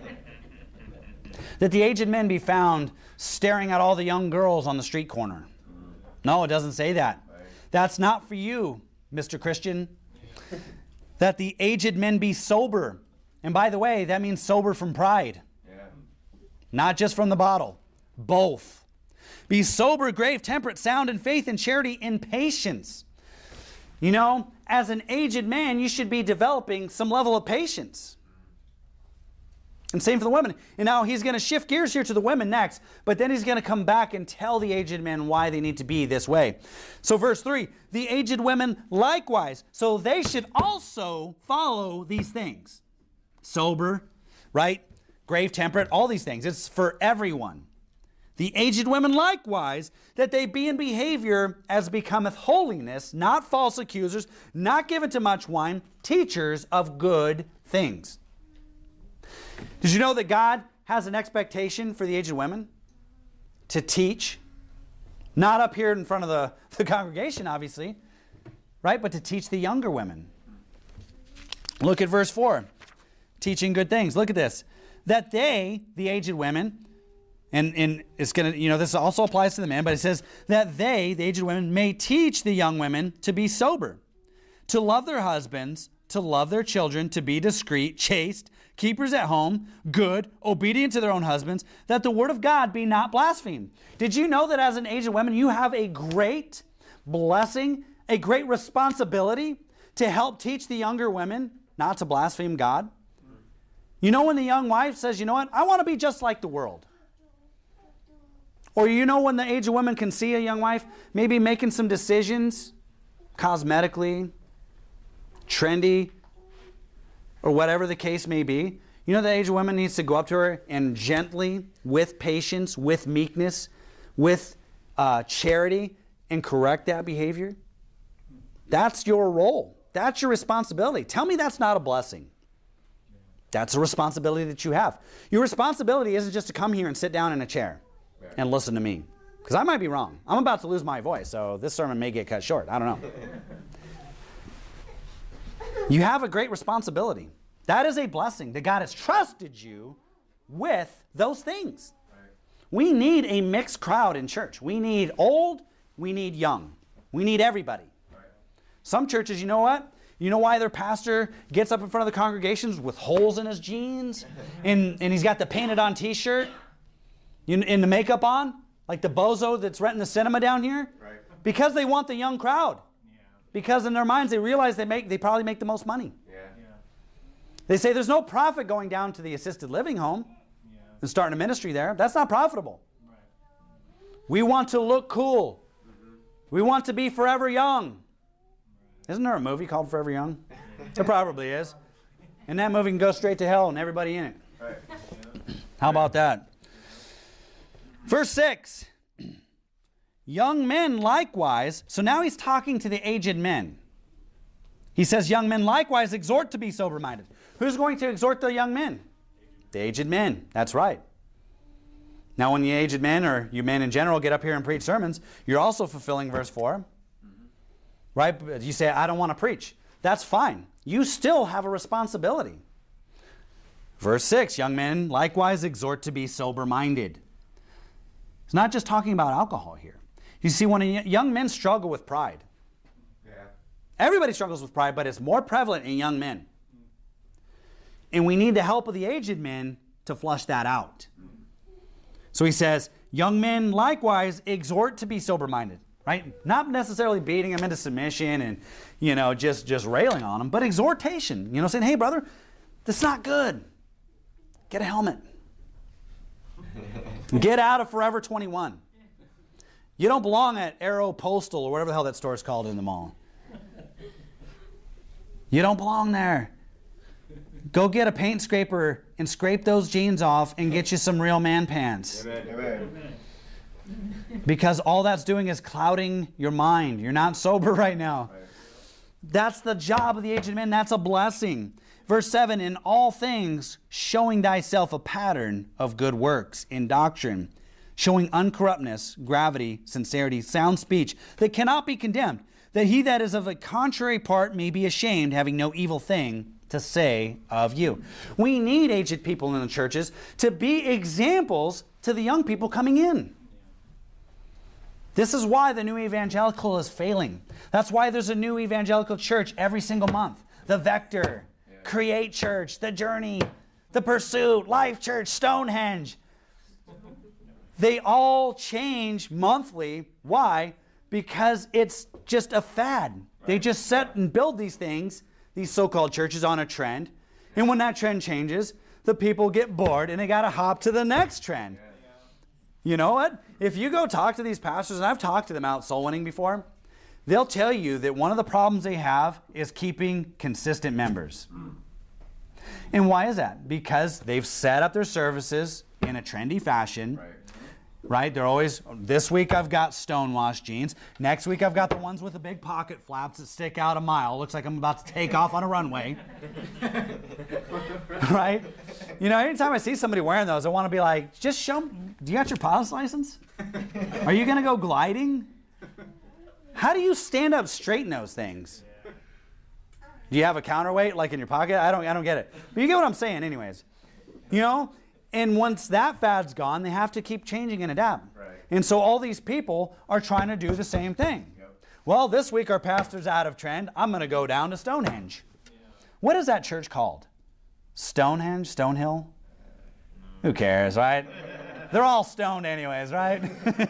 That the aged men be found staring at all the young girls on the street corner. No, it doesn't say that. That's not for you, Mr. Christian. That the aged men be sober. And by the way, that means sober from pride. Yeah. Not just from the bottle. Both. Be sober, grave, temperate, sound in faith, in charity, in patience. As an aged man, you should be developing some level of patience. And same for the women. And now he's going to shift gears here to the women next, but then he's going to come back and tell the aged men why they need to be this way. So verse 3, the aged women likewise. So they should also follow these things. Sober, right? Grave, temperate, all these things. It's for everyone. The aged women likewise, that they be in behavior as becometh holiness, not false accusers, not given to much wine, teachers of good things. Did you know that God has an expectation for the aged women? To teach. Not up here in front of the congregation, obviously, right? But to teach the younger women. Look at verse 4. Teaching good things. Look at this. That they, the aged women, and it's going to, this also applies to the men, but it says that they, the aged women, may teach the young women to be sober, to love their husbands, to love their children, to be discreet, chaste, keepers at home, good, obedient to their own husbands, that the word of God be not blasphemed. Did you know that as an aged woman, you have a great blessing, a great responsibility to help teach the younger women not to blaspheme God? When the young wife says, I want to be just like the world. Or when the aged woman can see a young wife maybe making some decisions cosmetically, trendy, or whatever the case may be. The aged woman needs to go up to her and gently, with patience, with meekness, with charity, and correct that behavior. That's your role. That's your responsibility. Tell me that's not a blessing. That's a responsibility that you have. Your responsibility isn't just to come here and sit down in a chair and listen to me. Because I might be wrong. I'm about to lose my voice, so this sermon may get cut short. I don't know. You have a great responsibility. That is a blessing that God has trusted you with those things. We need a mixed crowd in church. We need old, we need young. We need everybody. Some churches, you know what? You know why their pastor gets up in front of the congregations with holes in his jeans and he's got the painted on t-shirt? in the makeup on, like the bozo that's renting the cinema down here, Right. because they want the young crowd. Yeah. Because in their minds they realize they probably make the most money. Yeah. Yeah. They say there's no profit going down to the assisted living home Yeah. and starting a ministry there. That's not profitable. Right. We want to look cool. We want to be forever young. Isn't there a movie called Forever Young? There probably is. And that movie can go straight to hell and everybody in it. Right. How about that? Verse 6. Young men likewise. So now he's talking to the aged men. He says, young men likewise exhort to be sober-minded. Who's going to exhort the young men? The aged men. That's right. Now when the aged men, or you men in general, get up here and preach sermons, you're also fulfilling verse 4. Right? You say, I don't want to preach. That's fine. You still have a responsibility. Verse 6, young men likewise exhort to be sober-minded. It's not just talking about alcohol here. You see, when young men struggle with pride, Yeah. everybody struggles with pride, but it's more prevalent in young men. And we need the help of the aged men to flush that out. So he says, young men likewise exhort to be sober-minded, right? Not necessarily beating them into submission and, just railing on them, but exhortation, saying, hey, brother, that's not good. Get a helmet. Get out of Forever 21. You don't belong at Arrow Postal or whatever the hell that store is called in the mall. You don't belong there. Go get a paint scraper and scrape those jeans off and get you some real man pants. Amen. Amen. Because all that's doing is clouding your mind. You're not sober right now. Right. That's the job of the aged men. That's a blessing. Verse 7, in all things showing thyself a pattern of good works in doctrine, showing uncorruptness, gravity, sincerity, sound speech, that cannot be condemned, that he that is of a contrary part may be ashamed, having no evil thing to say of you. We need aged people in the churches to be examples to the young people coming in. This is why the new evangelical is failing. That's why there's a new evangelical church every single month. The Vector, Create Church, The Journey, The Pursuit, Life Church, Stonehenge. They all change monthly. Why? Because it's just a fad. They just set and build these things, these so-called churches, on a trend. And when that trend changes, the people get bored and they got to hop to the next trend. You know what? If you go talk to these pastors, and I've talked to them out soul winning before, they'll tell you that one of the problems they have is keeping consistent members. And why is that? Because they've set up their services in a trendy fashion. Right? They're always, this week I've got stonewashed jeans. Next week I've got the ones with the big pocket flaps that stick out a mile. Looks like I'm about to take off on a runway. Right? Anytime I see somebody wearing those, I want to be like, just show me, do you got your pilot's license? Are you going to go gliding? How do you stand up straight in those things? Do you have a counterweight like in your pocket? I don't get it. But you get what I'm saying anyways. And once that fad's gone, they have to keep changing and adapt. Right. And so all these people are trying to do the same thing. Yep. Well, this week our pastor's out of trend. I'm going to go down to Stonehenge. What is that church called? Stonehenge? Stonehill? Who cares, right? They're all stoned anyways, right?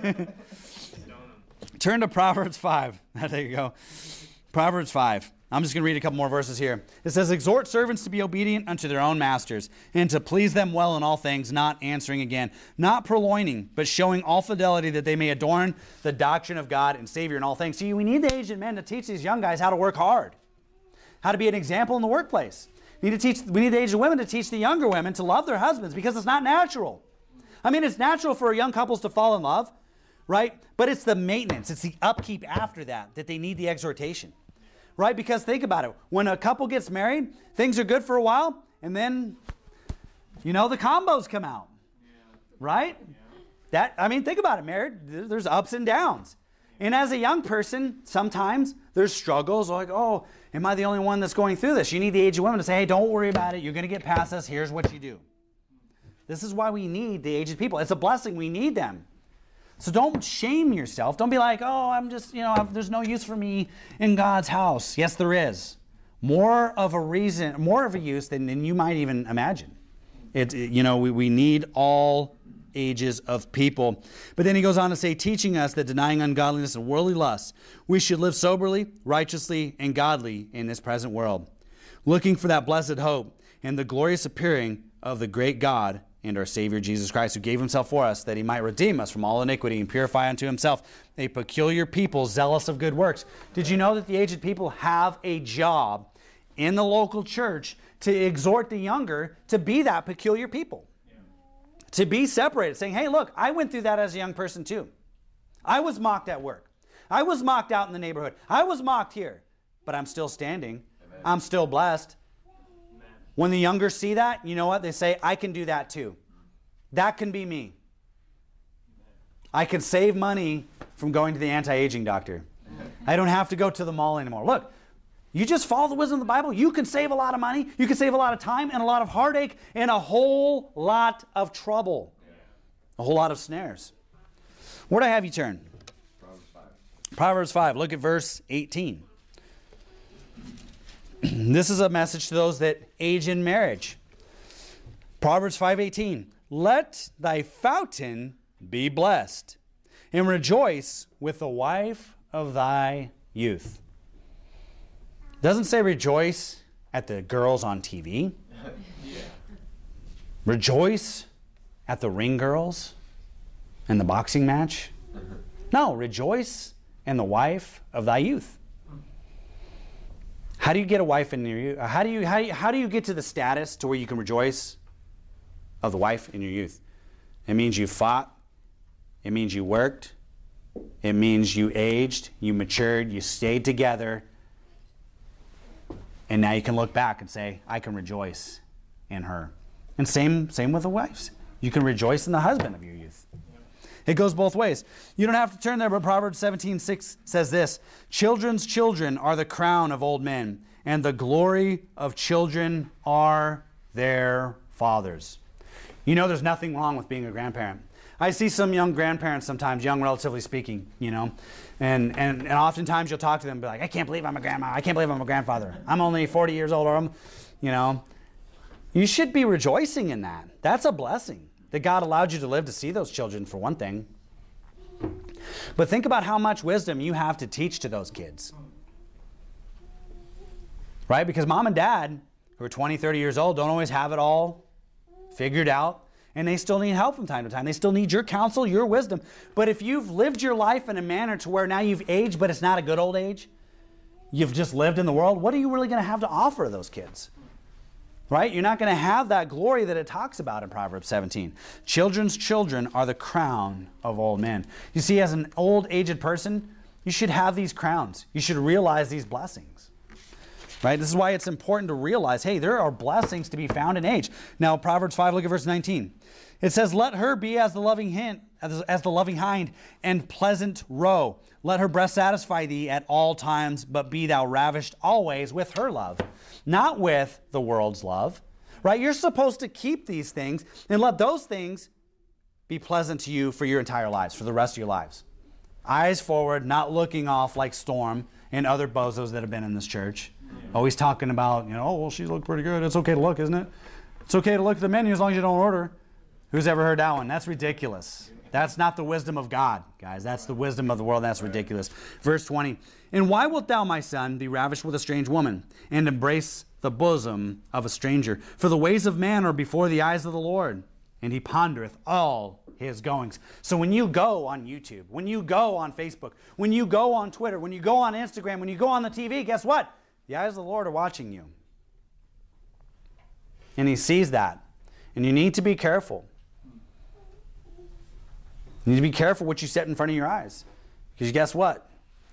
Turn to Proverbs 5. There you go. Proverbs 5. I'm just going to read a couple more verses here. It says, exhort servants to be obedient unto their own masters, and to please them well in all things, not answering again, not purloining, but showing all fidelity, that they may adorn the doctrine of God and Savior in all things. See, we need the aged men to teach these young guys how to work hard, how to be an example in the workplace. We need the aged women to teach the younger women to love their husbands, because it's not natural. I mean, it's natural for young couples to fall in love, right? But it's the maintenance, it's the upkeep after that they need the exhortation. Right? Because think about it. When a couple gets married, things are good for a while, and then, the combos come out. Right? Think about it, married. There's ups and downs. And as a young person, sometimes there's struggles like, oh, am I the only one that's going through this? You need the aged women to say, hey, don't worry about it. You're going to get past this. Here's what you do. This is why we need the aged people. It's a blessing. We need them. So don't shame yourself. Don't be like, oh, I'm just, there's no use for me in God's house. Yes, there is. More of a use than you might even imagine. We need all ages of people. But then he goes on to say, teaching us that denying ungodliness and worldly lusts, we should live soberly, righteously, and godly in this present world, looking for that blessed hope and the glorious appearing of the great God and our Savior Jesus Christ, who gave himself for us, that he might redeem us from all iniquity and purify unto himself a peculiar people zealous of good works. Did you know that the aged people have a job in the local church to exhort the younger to be that peculiar people? To be separated, saying, hey, look, I went through that as a young person too. I was mocked at work. I was mocked out in the neighborhood. I was mocked here. But I'm still standing. Amen. I'm still blessed. Amen. When the younger see that, you know what? They say, I can do that too. That can be me. I can save money from going to the anti-aging doctor. I don't have to go to the mall anymore. Look, you just follow the wisdom of the Bible. You can save a lot of money. You can save a lot of time and a lot of heartache and a whole lot of trouble. A whole lot of snares. Where'd I have you turn? Proverbs 5. Look at verse 18. This is a message to those that age in marriage. Proverbs 5:18. Let thy fountain be blessed, and rejoice with the wife of thy youth. It doesn't say rejoice at the girls on TV. Yeah. Rejoice at the ring girls and the boxing match. No, rejoice in the wife of thy youth. How do you get a wife in your youth? How do you get to the status to where you can rejoice of the wife in your youth? It means you fought. It means you worked. It means you aged, you matured, you stayed together. And now you can look back and say, I can rejoice in her. And same with the wives. You can rejoice in the husband of your youth. It goes both ways. You don't have to turn there, but Proverbs 17:6 says this, children's children are the crown of old men, and the glory of children are their fathers. You know there's nothing wrong with being a grandparent. I see some young grandparents sometimes, young relatively speaking, you know, and oftentimes you'll talk to them and be like, I can't believe I'm a grandma. I can't believe I'm a grandfather. I'm only 40 years old, or I'm, you know. You should be rejoicing in that. That's a blessing that God allowed you to live to see those children, for one thing. But think about how much wisdom you have to teach to those kids. Right? Because mom and dad, who are 20, 30 years old, don't always have it all figured out. And they still need help from time to time. They still need your counsel, your wisdom. But if you've lived your life in a manner to where now you've aged, but it's not a good old age, you've just lived in the world, what are you really going to have to offer those kids? Right? You're not going to have that glory that it talks about in Proverbs 17. Children's children are the crown of old men. You see, as an old, aged person, you should have these crowns. You should realize these blessings. Right? This is why it's important to realize, hey, there are blessings to be found in age. Now, Proverbs 5, look at verse 19. It says, let her be as the loving hind and pleasant roe. Let her breast satisfy thee at all times, but be thou ravished always with her love, not with the world's love. Right? You're supposed to keep these things and let those things be pleasant to you for your entire lives, for the rest of your lives. Eyes forward, not looking off like Storm and other bozos that have been in this church. Always talking about, you know, oh, well, she looked pretty good. It's okay to look, isn't it? It's okay to look at the menu as long as you don't order. Who's ever heard that one? That's ridiculous. That's not the wisdom of God, guys. That's the wisdom of the world. That's ridiculous. Verse 20. And why wilt thou, my son, be ravished with a strange woman, and embrace the bosom of a stranger? For the ways of man are before the eyes of the Lord, and he pondereth all his goings. So when you go on YouTube, when you go on Facebook, when you go on Twitter, when you go on Instagram, when you go on the TV, guess what? The eyes of the Lord are watching you. And he sees that. And you need to be careful. You need to be careful what you set in front of your eyes. Because guess what?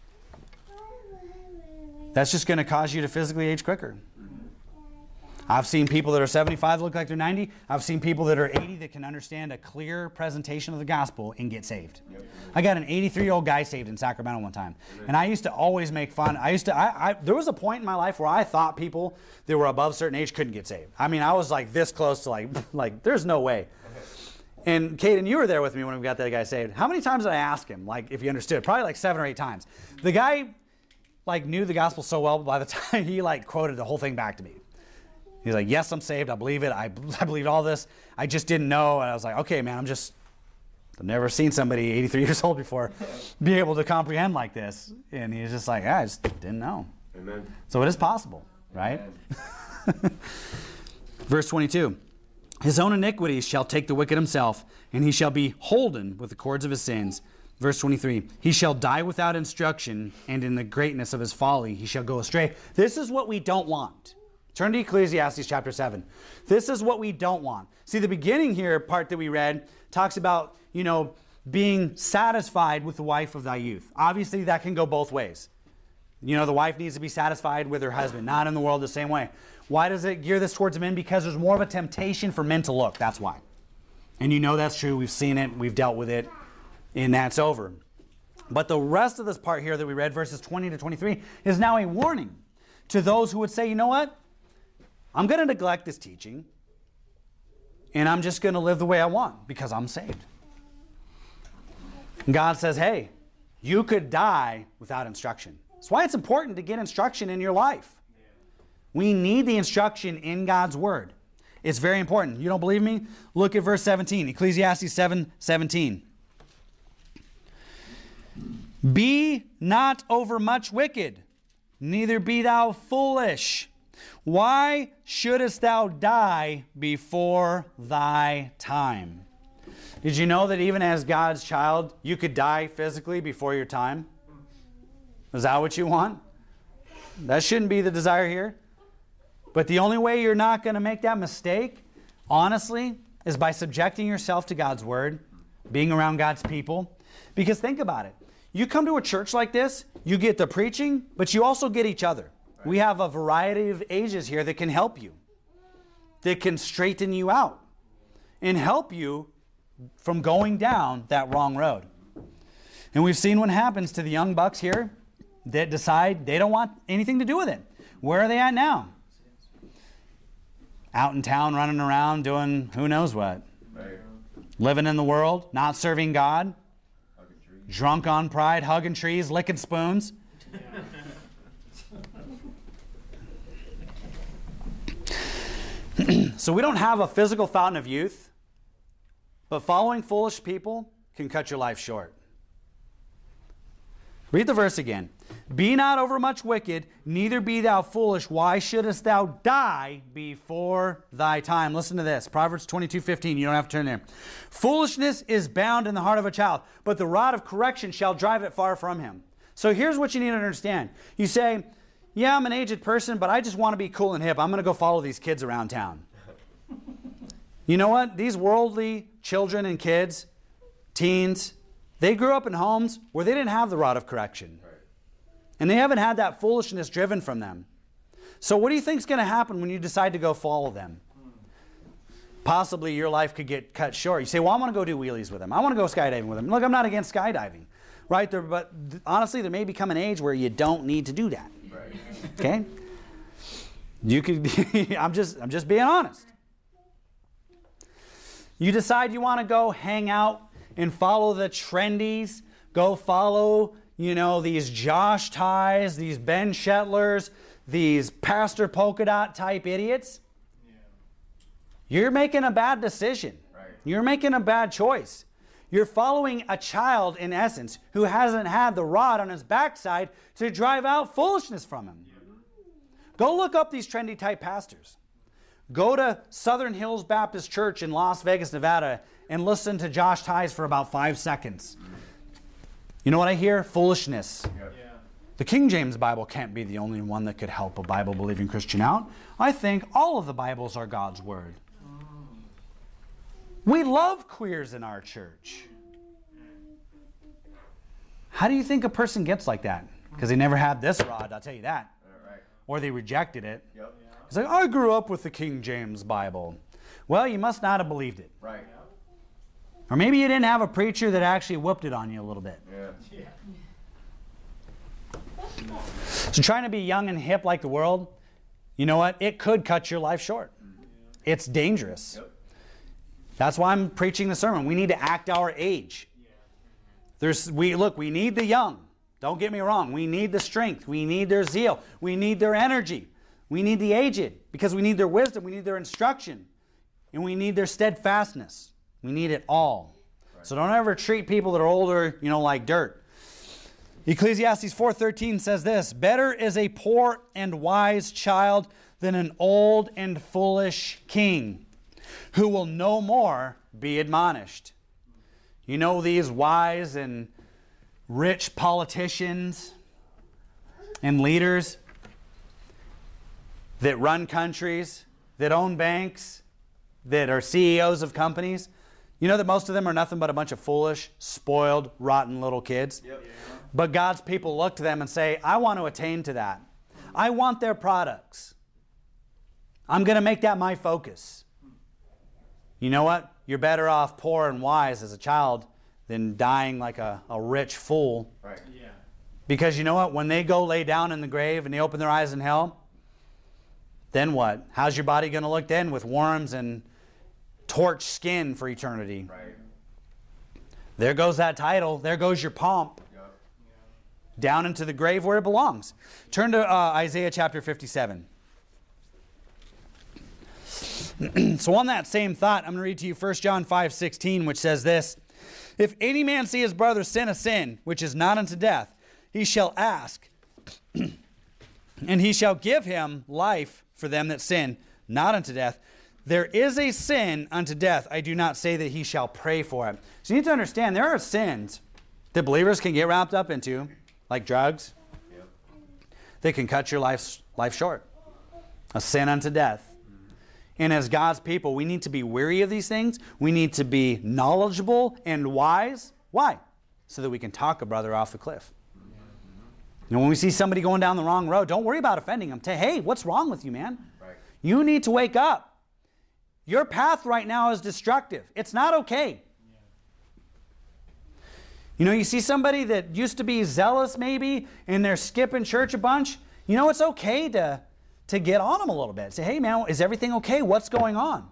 That's just going to cause you to physically age quicker. I've seen people that are 75 that look like they're 90. I've seen people that are 80 that can understand a clear presentation of the gospel and get saved. I got an 83-year-old guy saved in Sacramento one time. And I used to always make fun. There was a point in my life where I thought people that were above a certain age couldn't get saved. I mean, I was like this close to like there's no way. And Caden, you were there with me when we got that guy saved. How many times did I ask him, like, if he understood? Probably like 7 or 8 times. The guy, like, knew the gospel so well, but by the time he, like, quoted the whole thing back to me. He's like, yes, I'm saved. I believe it. I believe all this. I just didn't know. And I was like, okay, man, I've never seen somebody 83 years old before be able to comprehend like this. And he's just like, I just didn't know. Amen. So it is possible, right? Amen. Verse 22. His own iniquities shall take the wicked himself, and he shall be holden with the cords of his sins. Verse 23. He shall die without instruction, and in the greatness of his folly he shall go astray. This is what we don't want. Turn to Ecclesiastes chapter 7. This is what we don't want. See, the beginning here, part that we read, talks about, being satisfied with the wife of thy youth. Obviously, that can go both ways. The wife needs to be satisfied with her husband, not in the world the same way. Why does it gear this towards men? Because there's more of a temptation for men to look. That's why. And that's true. We've seen it. We've dealt with it. And that's over. But the rest of this part here that we read, verses 20 to 23, is now a warning to those who would say, you know what? I'm going to neglect this teaching, and I'm just going to live the way I want because I'm saved. And God says, hey, you could die without instruction. That's why it's important to get instruction in your life. We need the instruction in God's Word. It's very important. You don't believe me? Look at verse 17, Ecclesiastes 7:17. Be not overmuch wicked, neither be thou foolish. Why shouldest thou die before thy time? Did you know that even as God's child, you could die physically before your time? Is that what you want? That shouldn't be the desire here. But the only way you're not going to make that mistake, honestly, is by subjecting yourself to God's Word, being around God's people. Because think about it. You come to a church like this, you get the preaching, but you also get each other. We have a variety of ages here that can help you, that can straighten you out and help you from going down that wrong road. And we've seen what happens to the young bucks here that decide they don't want anything to do with it. Where are they at now? Out in town, running around, doing who knows what. Right. Living in the world, not serving God. Drunk on pride, hugging trees, licking spoons. So we don't have a physical fountain of youth, but following foolish people can cut your life short. Read the verse again. Be not overmuch wicked, neither be thou foolish. Why shouldest thou die before thy time? Listen to this. Proverbs 22:15. You don't have to turn there. Foolishness is bound in the heart of a child, but the rod of correction shall drive it far from him. So here's what you need to understand. You say, yeah, I'm an aged person, but I just want to be cool and hip. I'm going to go follow these kids around town. You know what? These worldly children and kids, teens, they grew up in homes where they didn't have the rod of correction. And they haven't had that foolishness driven from them. So what do you think is going to happen when you decide to go follow them? Possibly your life could get cut short. You say, well, I want to go do wheelies with them. I want to go skydiving with them. Look, I'm not against skydiving, right? But honestly, there may become an age where you don't need to do that. Right. Okay? You could. I'm just being honest. You decide you want to go hang out and follow the trendies. Go follow, these Josh Ties, these Ben Shetlers, these Pastor Polka Dot type idiots. Yeah. You're making a bad decision. Right. You're making a bad choice. You're following a child, in essence, who hasn't had the rod on his backside to drive out foolishness from him. Yeah. Go look up these trendy type pastors. Go to Southern Hills Baptist Church in Las Vegas, Nevada, and listen to Josh Ties for about 5 seconds. You know what I hear? Foolishness. Yeah. The King James Bible can't be the only one that could help a Bible-believing Christian out. I think all of the Bibles are God's Word. We love queers in our church. How do you think a person gets like that? Because they never had this rod, I'll tell you that. Right. Or they rejected it. Yep. It's like, I grew up with the King James Bible. Well, you must not have believed it. Right. Or maybe you didn't have a preacher that actually whooped it on you a little bit. Yeah. So trying to be young and hip like the world, you know what? It could cut your life short. It's dangerous. Yep. That's why I'm preaching the sermon. We need to act our age. We need the young. Don't get me wrong. We need the strength. We need their zeal. We need their energy. We need the aged because we need their wisdom. We need their instruction. And we need their steadfastness. We need it all. Right. So don't ever treat people that are older, like dirt. Ecclesiastes 4:13 says this, better is a poor and wise child than an old and foolish king, who will no more be admonished. These wise and rich politicians and leaders that run countries, that own banks, that are CEOs of companies, that most of them are nothing but a bunch of foolish, spoiled, rotten little kids. Yep. But God's people look to them and say, I want to attain to that. I want their products. I'm going to make that my focus. You know what? You're better off poor and wise as a child than dying like a rich fool. Right. Yeah. Because you know what? When they go lay down in the grave and they open their eyes in hell, then what? How's your body going to look then with worms and torched skin for eternity? Right. There goes that title. There goes your pomp. Yep. Down into the grave where it belongs. Turn to Isaiah chapter 57. So on that same thought, I'm going to read to you 1 John 5:16, which says this, if any man see his brother sin a sin, which is not unto death, he shall ask, and he shall give him life for them that sin, not unto death. There is a sin unto death. I do not say that he shall pray for it. So you need to understand, there are sins that believers can get wrapped up into, like drugs. Yep. They can cut your life short. A sin unto death. And as God's people, we need to be weary of these things. We need to be knowledgeable and wise. Why? So that we can talk a brother off the cliff. When we see somebody going down the wrong road, don't worry about offending them. Say, hey, what's wrong with you, man? Right. You need to wake up. Your path right now is destructive. It's not okay. You see somebody that used to be zealous maybe, and they're skipping church a bunch. It's okay to get on them a little bit. Say, hey man, is everything okay? What's going on?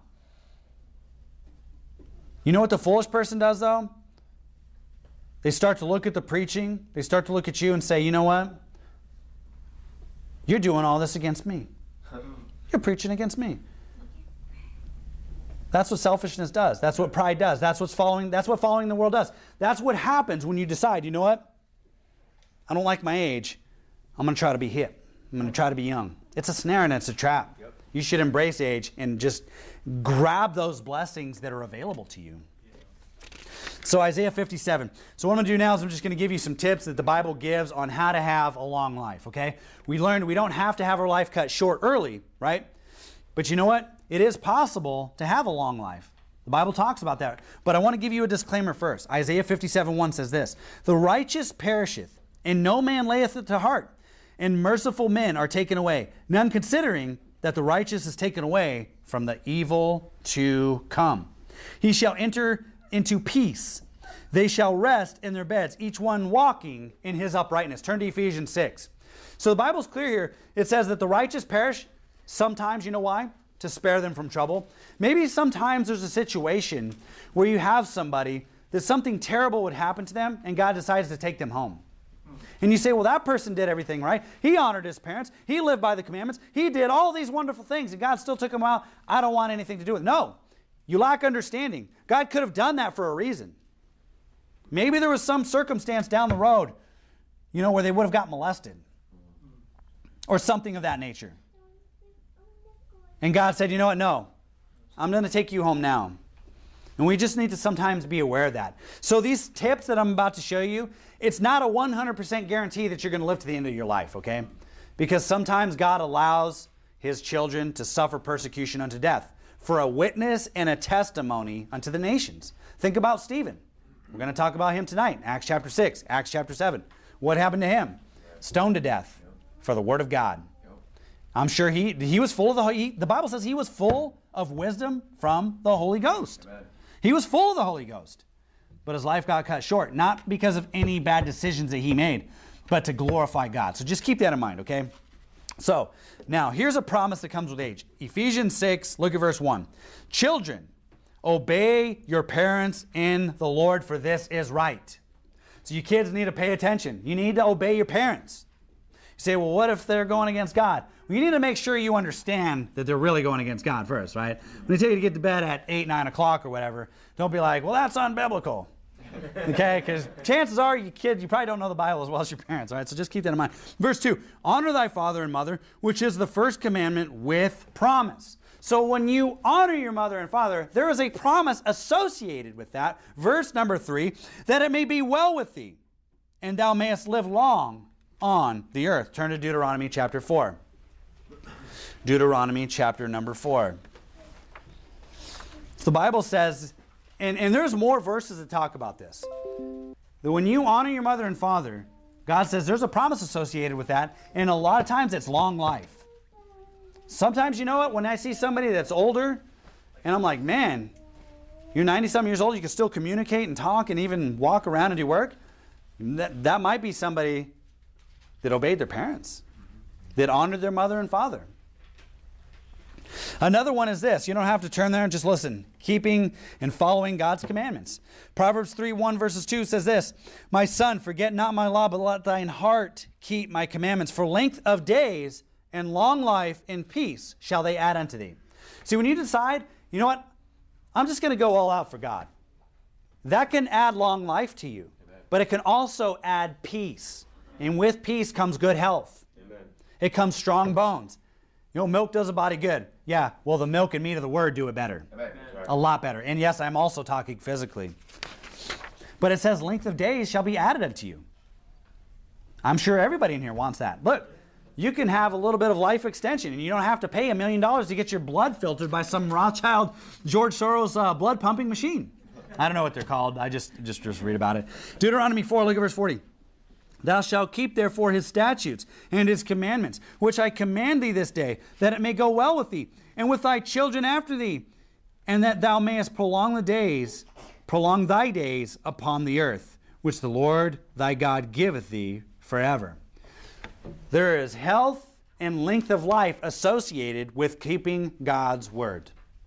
You know what the foolish person does though? They start to look at the preaching. They start to look at you and say, you know what? You're doing all this against me. You're preaching against me. That's what selfishness does. That's what pride does. That's what following the world does. That's what happens when you decide, you know what? I don't like my age. I'm going to try to be hip. I'm going to try to be young. It's a snare and it's a trap. Yep. You should embrace age and just grab those blessings that are available to you. So Isaiah 57. So what I'm going to do now is I'm just going to give you some tips that the Bible gives on how to have a long life, okay? We learned we don't have to have our life cut short early, right? But you know what? It is possible to have a long life. The Bible talks about that. But I want to give you a disclaimer first. Isaiah 57:1 says this, the righteous perisheth, and no man layeth it to heart, and merciful men are taken away, none considering that the righteous is taken away from the evil to come. He shall enter into peace. They shall rest in their beds, each one walking in his uprightness. Turn to Ephesians 6. So the Bible's clear here. It says that the righteous perish sometimes, you know why? To spare them from trouble. Maybe sometimes there's a situation where you have somebody that something terrible would happen to them and God decides to take them home. And you say, well, that person did everything right. He honored his parents. He lived by the commandments. He did all these wonderful things, and God still took him out. I don't want anything to do with it. No, you lack understanding. God could have done that for a reason. Maybe there was some circumstance down the road, where they would have got molested or something of that nature. And God said, you know what? No, I'm going to take you home now. And we just need to sometimes be aware of that. So these tips that I'm about to show you, it's not a 100% guarantee that you're going to live to the end of your life, okay? Because sometimes God allows his children to suffer persecution unto death for a witness and a testimony unto the nations. Think about Stephen. We're going to talk about him tonight. Acts chapter 6, Acts chapter 7. What happened to him? Stoned to death for the word of God. I'm sure he was full of the Bible says he was full of wisdom from the Holy Ghost. Amen. He was full of the Holy Ghost. But his life got cut short, not because of any bad decisions that he made, but to glorify God. So just keep that in mind, okay? So, now, here's a promise that comes with age. Ephesians 6, look at verse 1. Children, obey your parents in the Lord, for this is right. So you kids need to pay attention. You need to obey your parents. You say, well, what if they're going against God? Well, you need to make sure you understand that they're really going against God first, right? When they tell you to get to bed at 8, 9 o'clock or whatever, don't be like, well, that's unbiblical. Okay, because chances are, you probably don't know the Bible as well as your parents, all right? So just keep that in mind. Verse 2, honor thy father and mother, which is the first commandment with promise. So when you honor your mother and father, there is a promise associated with that. Verse number 3, that it may be well with thee, and thou mayest live long on the earth. Turn to Deuteronomy chapter 4. Deuteronomy chapter number 4. So the Bible says, and there's more verses that talk about this, that when you honor your mother and father, God says there's a promise associated with that, and a lot of times it's long life. Sometimes, you know what, when I see somebody that's older, and I'm like, man, you're 90-something years old, you can still communicate and talk and even walk around and do work. That might be somebody that obeyed their parents, that honored their mother and father. Another one is this. You don't have to turn there and just listen. Keeping and following God's commandments. Proverbs 3:1 verses 2 says this, my son, forget not my law, but let thine heart keep my commandments. For length of days and long life and peace shall they add unto thee. See, when you decide, you know what, I'm just going to go all out for God. That can add long life to you. But it can also add peace. And with peace comes good health. Amen. It comes strong bones. You know, milk does a body good. Yeah, well, the milk and meat of the word do it better. Amen. A lot better. And yes, I'm also talking physically. But it says, length of days shall be added unto you. I'm sure everybody in here wants that. Look, you can have a little bit of life extension, and you don't have to pay $1 million to get your blood filtered by some Rothschild, George Soros blood pumping machine. I don't know what they're called. I just read about it. Deuteronomy 4, look at verse 40. Thou shalt keep therefore his statutes and his commandments, which I command thee this day, that it may go well with thee, and with thy children after thee, and that thou mayest prolong thy days upon the earth, which the Lord thy God giveth thee forever. There is health and length of life associated with keeping God's word.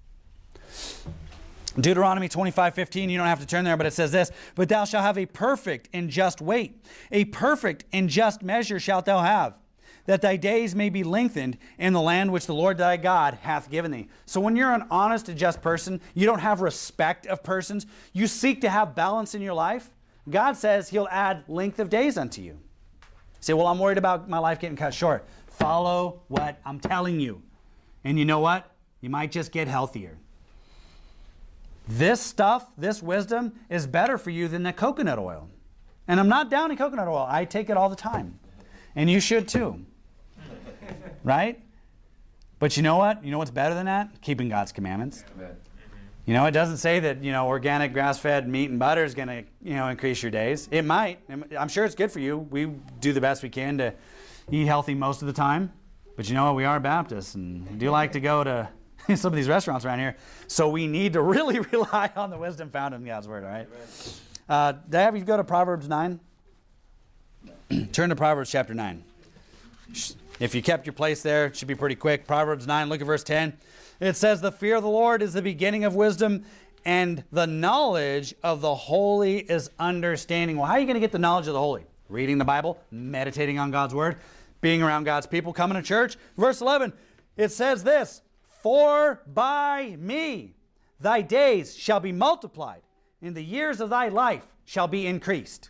Deuteronomy 25:15, you don't have to turn there, but it says this, but thou shalt have a perfect and just weight. A perfect and just measure shalt thou have, that thy days may be lengthened in the land which the Lord thy God hath given thee. So when you're an honest and just person, you don't have respect of persons, you seek to have balance in your life, God says he'll add length of days unto you. You say, well, I'm worried about my life getting cut short. Follow what I'm telling you. And you know what? You might just get healthier. This stuff, this wisdom, is better for you than the coconut oil. And I'm not down in coconut oil. I take it all the time. And you should too. Right? But you know what? You know what's better than that? Keeping God's commandments. You know, it doesn't say that, organic grass-fed meat and butter is going to, increase your days. It might. I'm sure it's good for you. We do the best we can to eat healthy most of the time. But you know what? We are Baptists, and we do like to go to some of these restaurants around here. So we need to really rely on the wisdom found in God's word, all right? Did I have you go to Proverbs 9? Turn to Proverbs chapter 9. If you kept your place there, it should be pretty quick. Proverbs 9, look at verse 10. It says, the fear of the Lord is the beginning of wisdom, and the knowledge of the holy is understanding. Well, how are you going to get the knowledge of the holy? Reading the Bible, meditating on God's word, being around God's people, coming to church. Verse 11, it says this, for by me thy days shall be multiplied, and the years of thy life shall be increased.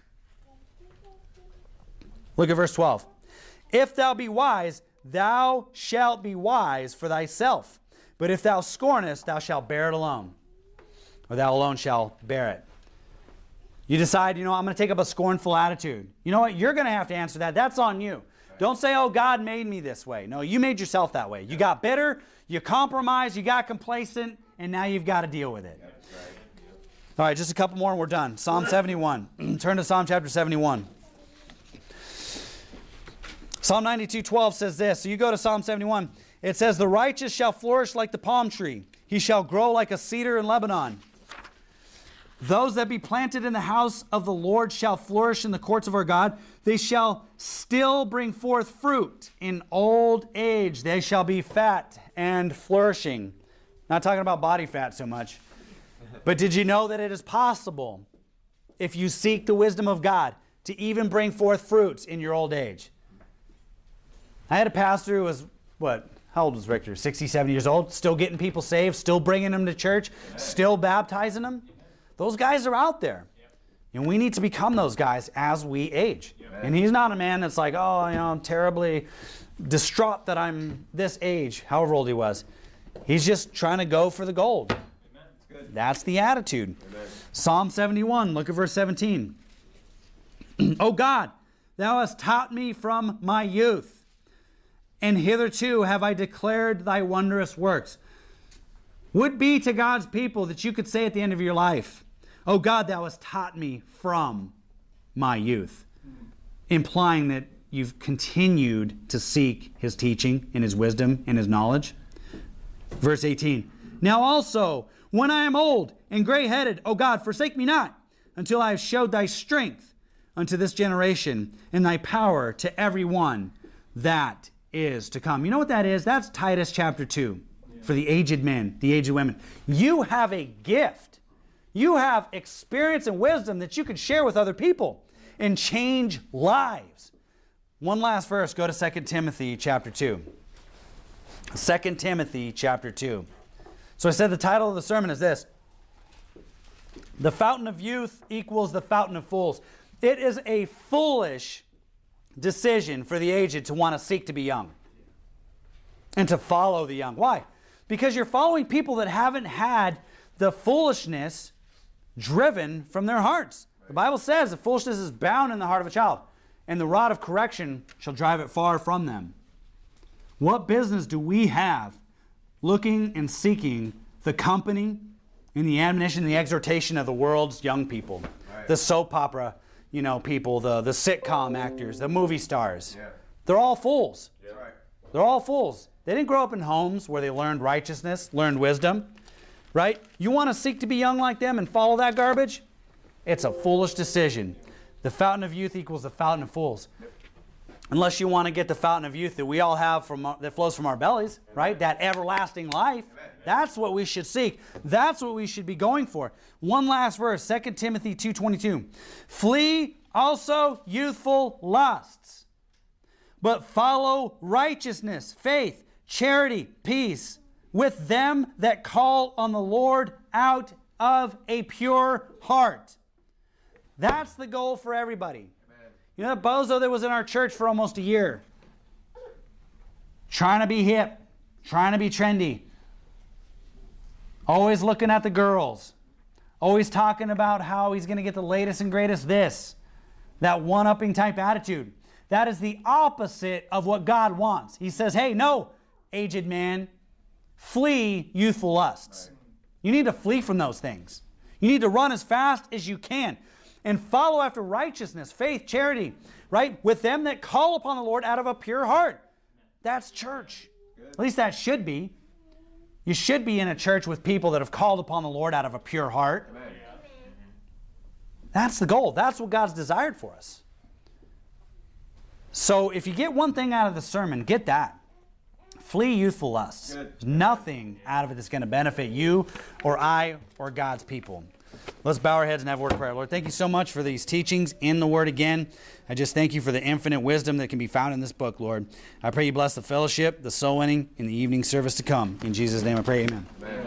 Look at verse 12. If thou be wise, thou shalt be wise for thyself. But if thou scornest, thou shalt bear it alone. Or thou alone shalt bear it. You decide, I'm going to take up a scornful attitude. You know what? You're going to have to answer that. That's on you. Don't say, oh, God made me this way. No, you made yourself that way. You got bitter, you compromised, you got complacent, and now you've got to deal with it. All right, just a couple more and we're done. Psalm 71. Turn to Psalm chapter 71. Psalm 92:12 says this. So you go to Psalm 71. It says, the righteous shall flourish like the palm tree. He shall grow like a cedar in Lebanon. Those that be planted in the house of the Lord shall flourish in the courts of our God. They shall still bring forth fruit in old age. They shall be fat and flourishing. Not talking about body fat so much. But did you know that it is possible, if you seek the wisdom of God, to even bring forth fruits in your old age? I had a pastor who was, how old was Richter? 60, 70 years old, still getting people saved, still bringing them to church, still baptizing them. Those guys are out there. And we need to become those guys as we age. And he's not a man that's like, oh, I'm terribly distraught that I'm this age, however old he was. He's just trying to go for the gold. Amen. That's the attitude. Amen. Psalm 71, look at verse 17. O God, thou hast taught me from my youth, and hitherto have I declared thy wondrous works. Would be to God's people that you could say at the end of your life, O God, thou hast taught me from my youth. Implying that you've continued to seek his teaching and his wisdom and his knowledge. Verse 18. Now also, when I am old and gray-headed, O God, forsake me not, until I have showed thy strength unto this generation, and thy power to every one that is to come. You know what that is? That's Titus chapter 2 for the aged men, the aged women. You have a gift. You have experience and wisdom that you can share with other people and change lives. One last verse, go to 2 Timothy chapter 2. 2 Timothy chapter 2. So I said the title of the sermon is this: The fountain of youth equals the fountain of fools. It is a foolish decision for the aged to want to seek to be young and to follow the young. Why? Because you're following people that haven't had the foolishness driven from their hearts. The Bible says the foolishness is bound in the heart of a child, and the rod of correction shall drive it far from them. What business do we have looking and seeking the company and the admonition and the exhortation of the world's young people? Right. The soap opera, people, the sitcom actors, the movie stars. Yeah. They're all fools. That's right. They're all fools. They didn't grow up in homes where they learned righteousness, learned wisdom, right? You want to seek to be young like them and follow that garbage? It's a foolish decision. The fountain of youth equals the fountain of fools. Unless you want to get the fountain of youth that we all have that flows from our bellies, right? That everlasting life. That's what we should seek. That's what we should be going for. One last verse, 2 Timothy 2:22. Flee also youthful lusts, but follow righteousness, faith, charity, peace, with them that call on the Lord out of a pure heart. That's the goal for everybody. You know that bozo that was in our church for almost a year? Trying to be hip, trying to be trendy, always looking at the girls, always talking about how he's going to get the latest and greatest this, that one-upping type attitude. That is the opposite of what God wants. He says, hey, no, aged man, flee youthful lusts. Right. You need to flee from those things. You need to run as fast as you can and follow after righteousness, faith, charity, right? With them that call upon the Lord out of a pure heart. That's church. Good. At least that should be. You should be in a church with people that have called upon the Lord out of a pure heart. Amen. That's the goal. That's what God's desired for us. So if you get one thing out of the sermon, get that. Flee youthful lusts. Good. There's nothing out of it that's going to benefit you or I or God's people. Let's bow our heads and have a word of prayer. Lord, thank you so much for these teachings in the Word again. I just thank you for the infinite wisdom that can be found in this book, Lord. I pray you bless the fellowship, the soul winning, and the evening service to come. In Jesus' name I pray, amen.